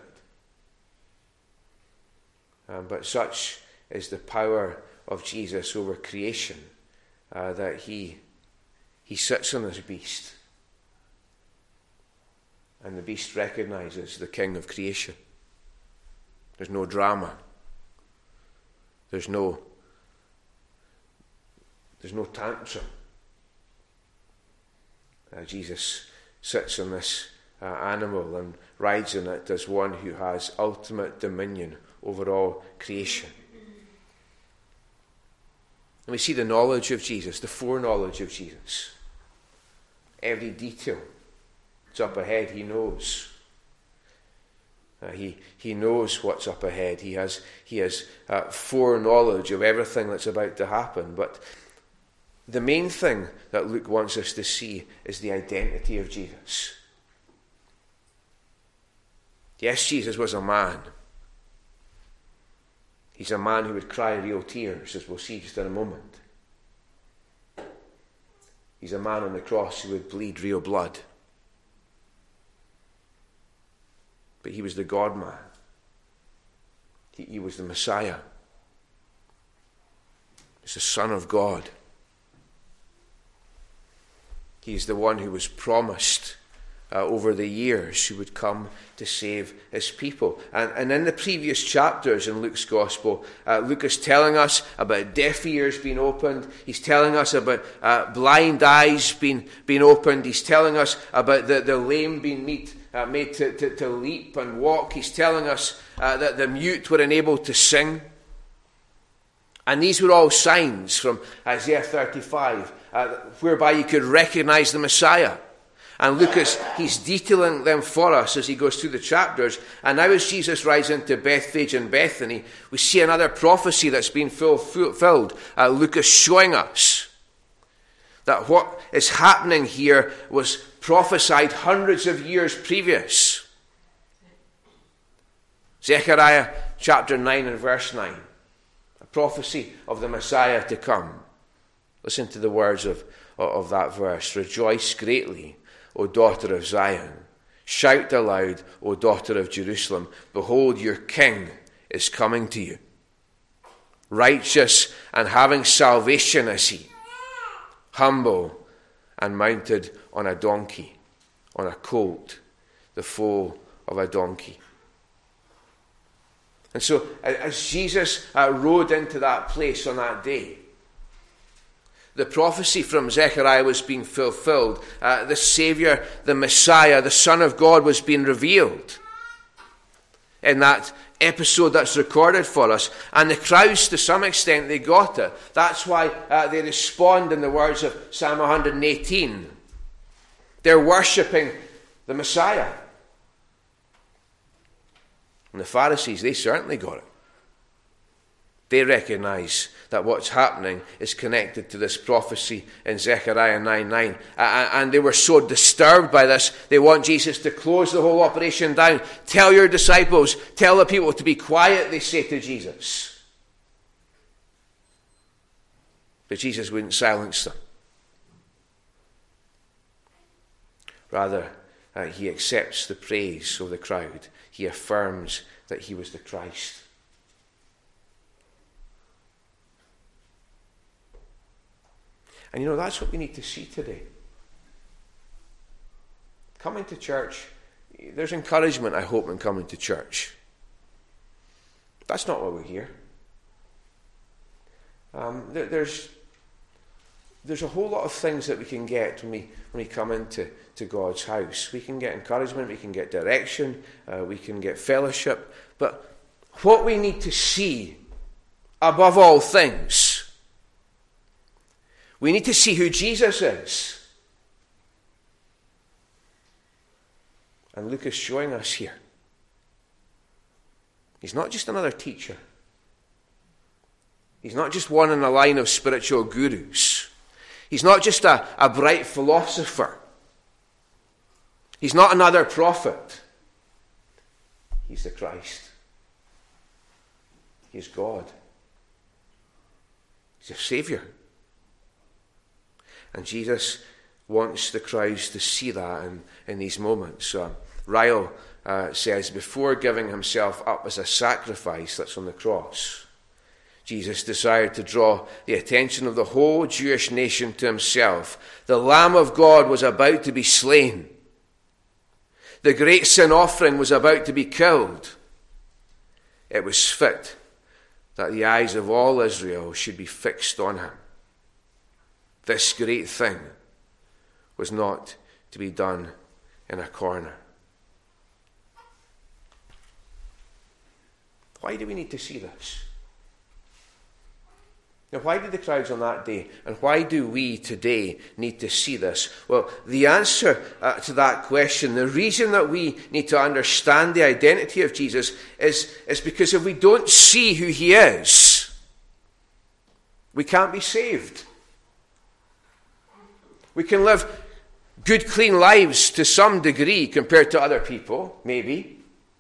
on it. But such is the power of Jesus over creation, that he sits on this beast. And the beast recognizes the king of creation. There's no drama. There's no tantrum. Jesus sits on this animal and rides on it as one who has ultimate dominion over all creation. And we see the knowledge of Jesus, the foreknowledge of Jesus. Every detail that's up ahead, he knows. He knows what's up ahead. He has foreknowledge of everything that's about to happen. But the main thing that Luke wants us to see is the identity of Jesus. Yes, Jesus was a man. He's a man who would cry real tears, as we'll see just in a moment. He's a man on the cross who would bleed real blood. But he was the God-man. He was the Messiah. He's the Son of God. He's the one who was promised over the years who would come to save his people. And in the previous chapters in Luke's Gospel, Luke is telling us about deaf ears being opened. He's telling us about blind eyes being opened. He's telling us about the lame being made to leap and walk. He's telling us that the mute were enabled to sing. And these were all signs from Isaiah 35, whereby you could recognize the Messiah. And Lucas, he's detailing them for us as he goes through the chapters. And now as Jesus rides into Bethphage and Bethany, we see another prophecy that's been fulfilled. Lucas showing us that what is happening here was prophesied hundreds of years previous. Zechariah chapter 9 and verse 9. A prophecy of the Messiah to come. Listen to the words of that verse. Rejoice greatly, O daughter of Zion. Shout aloud, O daughter of Jerusalem. Behold, your king is coming to you. Righteous and having salvation is he. Humble and mounted on a donkey, on a colt, the foal of a donkey. And so, as Jesus rode into that place on that day, the prophecy from Zechariah was being fulfilled. The Saviour, the Messiah, the Son of God was being revealed. in that episode that's recorded for us. And the crowds, to some extent, they got it. That's why they respond in the words of Psalm 118. They're worshipping the Messiah. And the Pharisees, they certainly got it. They recognize that what's happening is connected to this prophecy in Zechariah 9:9. And they were so disturbed by this, they want Jesus to close the whole operation down. Tell your disciples, tell the people to be quiet, they say to Jesus. But Jesus wouldn't silence them. Rather, he accepts the praise of the crowd. He affirms that he was the Christ. And that's what we need to see today. Coming to church, there's encouragement, I hope, in coming to church. That's not what we're here. There's a whole lot of things that we can get when we come into God's house. We can get encouragement, we can get direction, we can get fellowship. But what we need to see, above all things, we need to see who Jesus is. And Luke is showing us here. He's not just another teacher. He's not just one in a line of spiritual gurus. He's not just a bright philosopher. He's not another prophet. He's the Christ. He's God. He's a Saviour. And Jesus wants the crowds to see that in these moments. Ryle says, before giving himself up as a sacrifice that's on the cross, Jesus desired to draw the attention of the whole Jewish nation to himself. The Lamb of God was about to be slain. The great sin offering was about to be killed. It was fit that the eyes of all Israel should be fixed on him. This great thing was not to be done in a corner. Why do we need to see this? Now, why did the crowds on that day, and why do we today need to see this? Well, the answer to that question, the reason that we need to understand the identity of Jesus is because if we don't see who he is, we can't be saved. We can live good, clean lives to some degree compared to other people, maybe,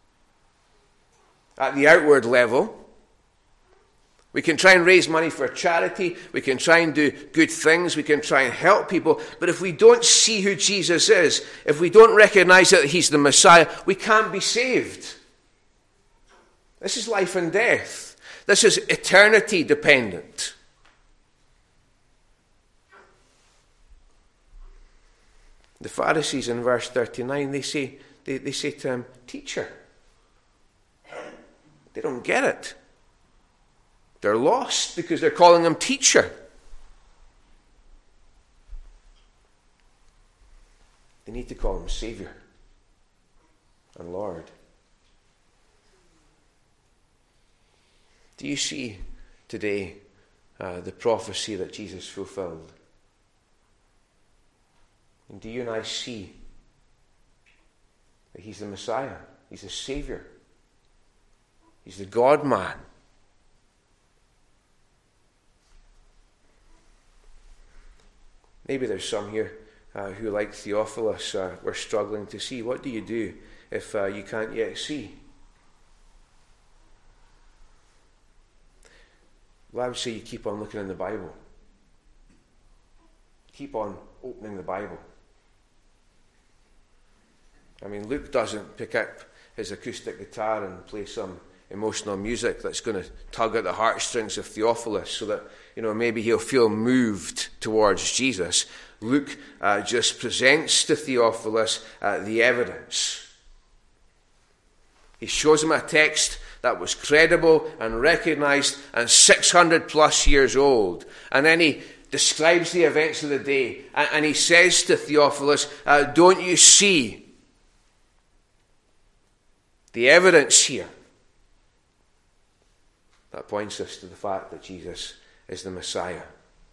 at the outward level. We can try and raise money for charity. We can try and do good things. We can try and help people. But if we don't see who Jesus is, if we don't recognize that he's the Messiah, we can't be saved. This is life and death. This is eternity dependent. The Pharisees in verse 39, they say to him, "Teacher." They don't get it. They're lost because they're calling him teacher. They need to call him Savior and Lord. Do you see today the prophecy that Jesus fulfilled? And do you and I see that he's the Messiah? He's the Savior. He's the God-man. Maybe there's some here who, like Theophilus, were struggling to see. What do you do if you can't yet see? Well, I would say you keep on looking in the Bible. Keep on opening the Bible. I mean, Luke doesn't pick up his acoustic guitar and play some emotional music that's going to tug at the heartstrings of Theophilus so that, maybe he'll feel moved towards Jesus. Luke just presents to Theophilus the evidence. He shows him a text that was credible and recognized and 600 plus years old. And then he describes the events of the day. And he says to Theophilus, don't you see the evidence here that points us to the fact that Jesus is the Messiah.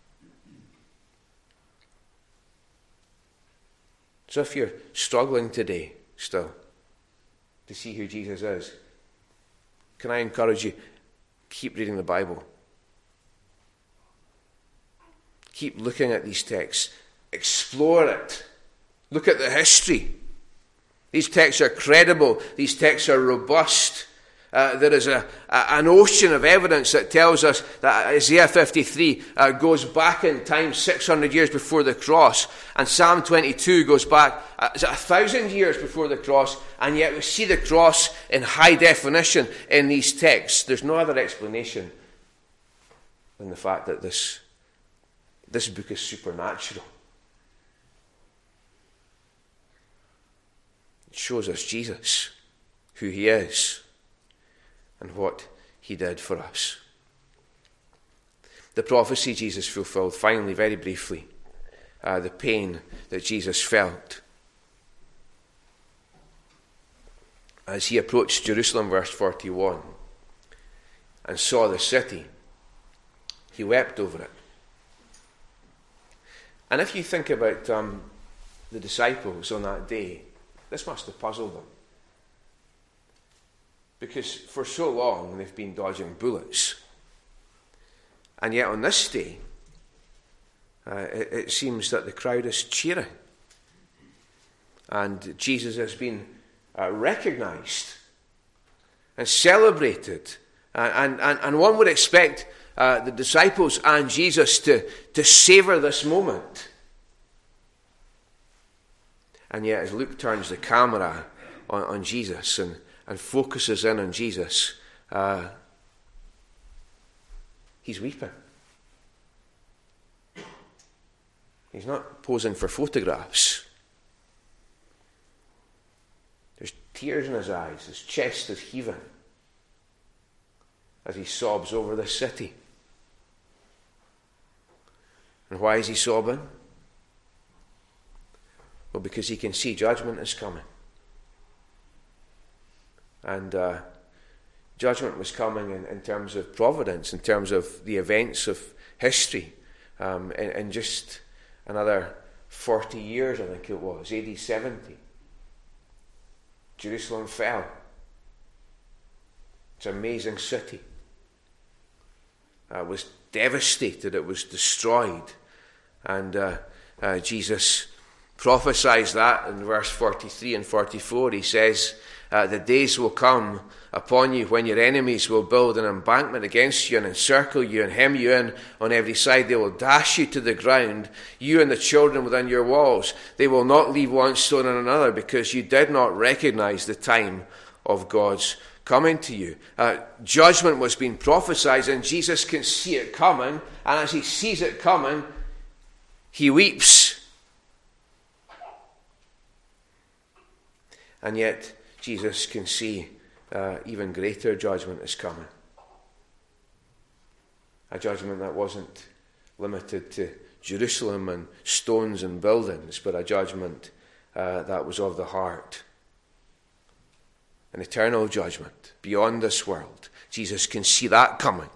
So if you're struggling today still to see who Jesus is, can I encourage you, keep reading the Bible. Keep looking at these texts. Explore it. Look at the history. These texts are credible. These texts are robust. There is an ocean of evidence that tells us that Isaiah 53 goes back in time 600 years before the cross, and Psalm 22 goes back 1,000 years before the cross, and yet we see the cross in high definition in these texts. There's no other explanation than the fact that this book is supernatural. It shows us Jesus, who he is, and what he did for us. The prophecy Jesus fulfilled, finally, very briefly, the pain that Jesus felt as he approached Jerusalem, verse 41, and saw the city. He wept over it. And if you think about the disciples on that day, this must have puzzled them. Because for so long they've been dodging bullets. And yet on this day, it seems that the crowd is cheering. And Jesus has been recognized and celebrated. And one would expect the disciples and Jesus to savor this moment. And yet as Luke turns the camera on Jesus and focuses in on Jesus, he's weeping. He's not posing for photographs. There's tears in his eyes. His chest is heaving as he sobs over this city. And why is he sobbing? Well, because he can see judgment is coming. And judgment was coming in terms of providence, in terms of the events of history. In just another 40 years, I think it was, AD 70, Jerusalem fell. It's an amazing city. It was devastated, it was destroyed. And Jesus prophesies that in verse 43 and 44. He says, the days will come upon you when your enemies will build an embankment against you and encircle you and hem you in on every side. They will dash you to the ground, you and the children within your walls. They will not leave one stone on another, because you did not recognize the time of God's coming to you. Judgment was being prophesied, and Jesus can see it coming, and as he sees it coming, he weeps. And yet Jesus can see even greater judgment is coming. A judgment that wasn't limited to Jerusalem and stones and buildings, but a judgment that was of the heart. An eternal judgment beyond this world. Jesus can see that coming.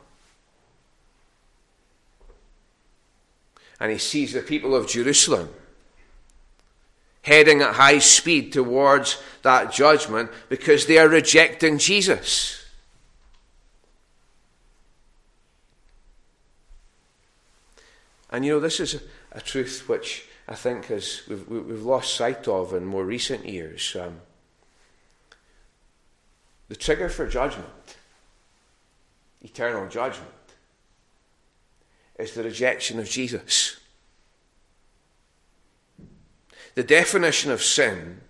And he sees the people of Jerusalem heading at high speed towards that judgment because they are rejecting Jesus. And you know, this is a truth which I think we've lost sight of in more recent years. The trigger for judgment, eternal judgment, is the rejection of Jesus. The definition of sin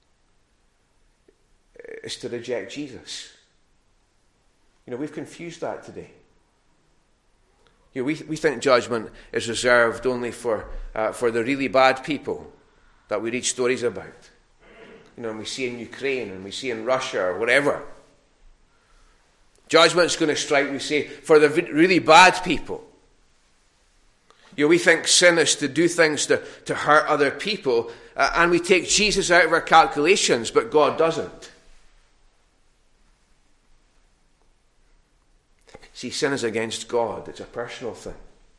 is to reject Jesus. You know, we've confused that today. You know, we think judgment is reserved only for the really bad people that we read stories about. You know, and we see in Ukraine and we see in Russia or whatever. Judgment's going to strike, we say, for the really bad people. You know, we think sin is to do things to hurt other people, and we take Jesus out of our calculations, but God doesn't. See, sin is against God. It's a personal thing.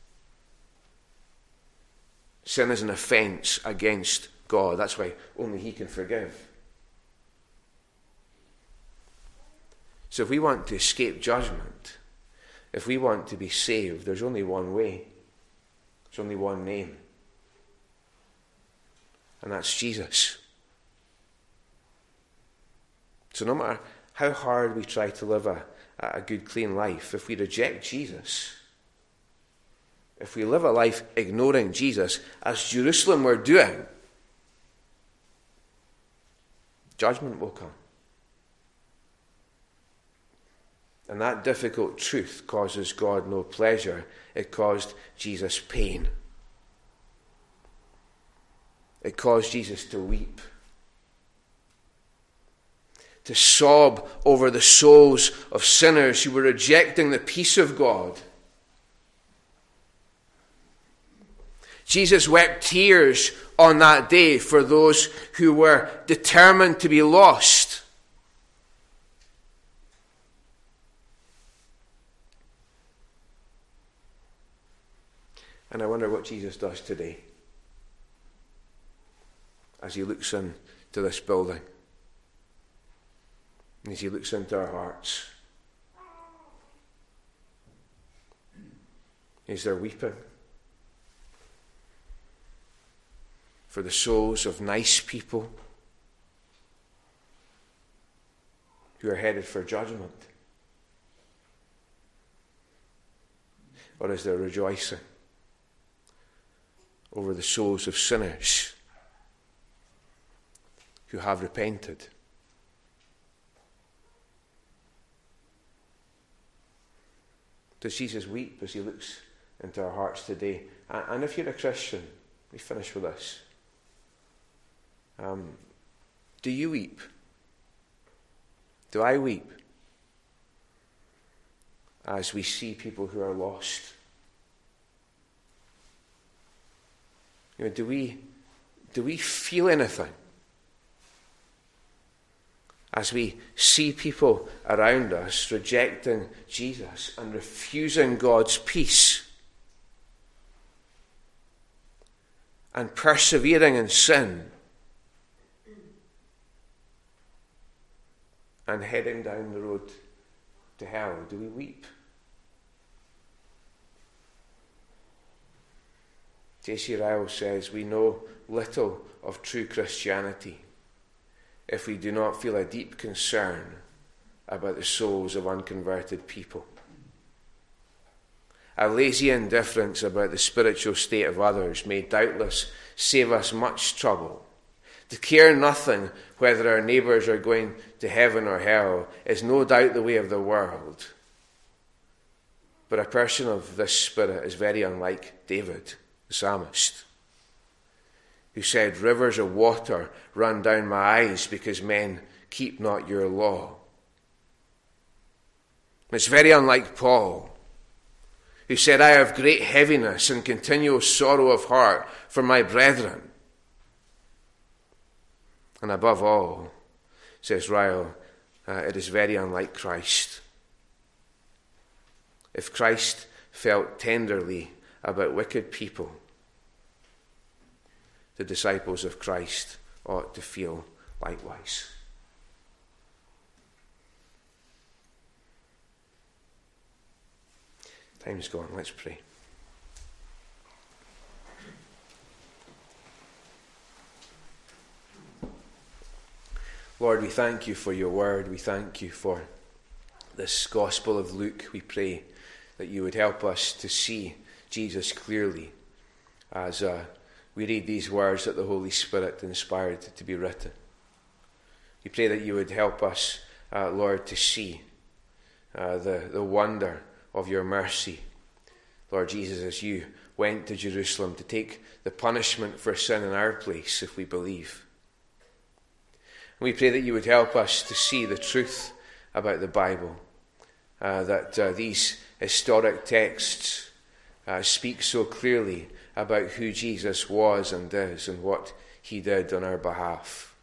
Sin is an offence against God. That's why only He can forgive. So if we want to escape judgment, if we want to be saved, there's only one way. There's only one name. And that's Jesus. So no matter how hard we try to live a good, clean life, if we reject Jesus, if we live a life ignoring Jesus, as Jerusalem were doing, judgment will come. And that difficult truth causes God no pleasure. It caused Jesus pain. It caused Jesus to weep, to sob over the souls of sinners who were rejecting the peace of God. Jesus wept tears on that day for those who were determined to be lost. And I wonder what Jesus does today as He looks into this building, and as He looks into our hearts. Is there weeping for the souls of nice people who are headed for judgment? Or is there rejoicing over the souls of sinners who have repented? Does Jesus weep as He looks into our hearts today? And if you're a Christian, we finish with this. Do you weep? Do I weep as we see people who are lost? You know, do we feel anything as we see people around us rejecting Jesus and refusing God's peace and persevering in sin and heading down the road to hell? Do we weep? J.C. Ryle says, we know little of true Christianity if we do not feel a deep concern about the souls of unconverted people. A lazy indifference about the spiritual state of others may doubtless save us much trouble. To care nothing whether our neighbours are going to heaven or hell is no doubt the way of the world. But a person of this spirit is very unlike David, the psalmist, who said, rivers of water run down my eyes because men keep not your law. It's very unlike Paul, who said, I have great heaviness and continual sorrow of heart for my brethren. And above all, says Ryle, it is very unlike Christ. If Christ felt tenderly about wicked people, the disciples of Christ ought to feel likewise. Time's gone. Let's pray. Lord, we thank you for your word. We thank you for this Gospel of Luke. We pray that you would help us to see Jesus clearly as we read these words that the Holy Spirit inspired to be written. We pray that you would help us, Lord, to see the wonder of your mercy. Lord Jesus, as you went to Jerusalem to take the punishment for sin in our place if we believe. And we pray that you would help us to see the truth about the Bible, that these historic texts speak so clearly about who Jesus was and is and what he did on our behalf.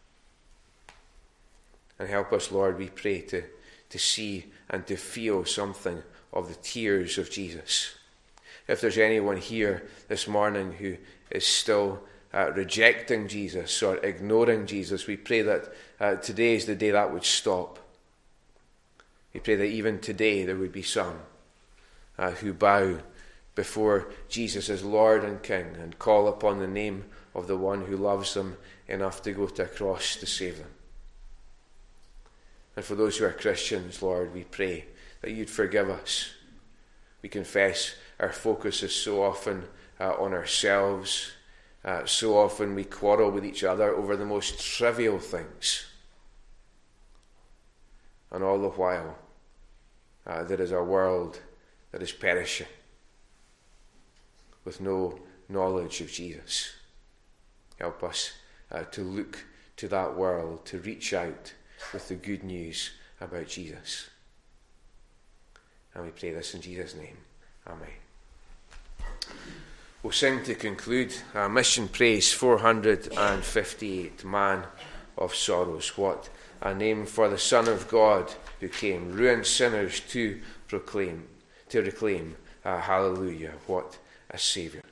And help us, Lord, we pray, to see and to feel something of the tears of Jesus. If there's anyone here this morning who is still rejecting Jesus or ignoring Jesus, we pray that today is the day that would stop. We pray that even today there would be some who bow before Jesus as Lord and King and call upon the name of the one who loves them enough to go to a cross to save them. And for those who are Christians, Lord, we pray that you'd forgive us. We confess our focus is so often on ourselves. So often we quarrel with each other over the most trivial things. And all the while, there is a world that is perishing with no knowledge of Jesus. Help us to look to that world, to reach out with the good news about Jesus. And we pray this in Jesus' name. Amen. We'll sing to conclude Mission Praise 458, Man of Sorrows. What a name for the Son of God who came, ruined sinners to reclaim. Hallelujah, what a Saviour.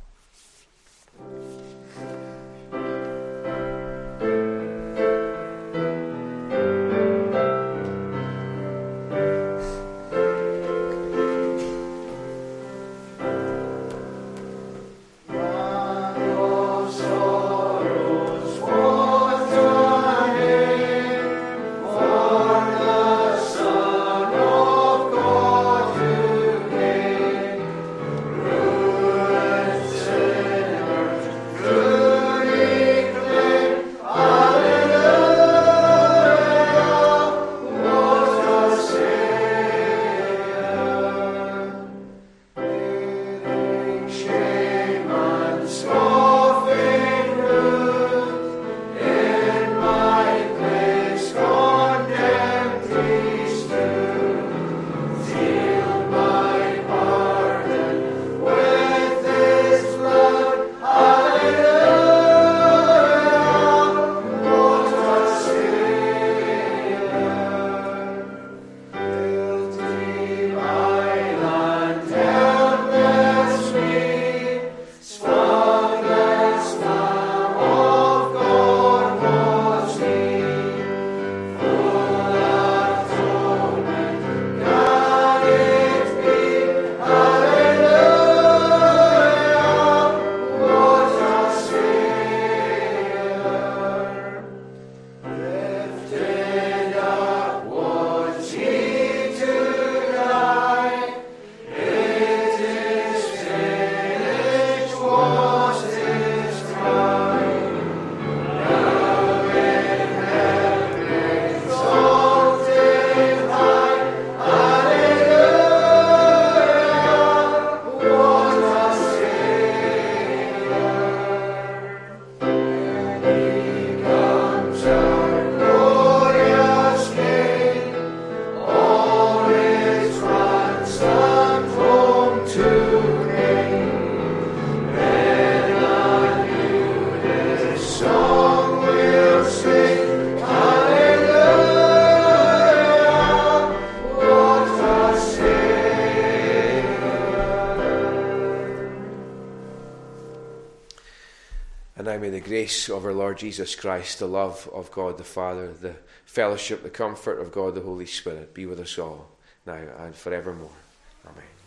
And now may the grace of our Lord Jesus Christ, the love of God the Father, the fellowship, the comfort of God the Holy Spirit be with us all, now and forevermore. Amen.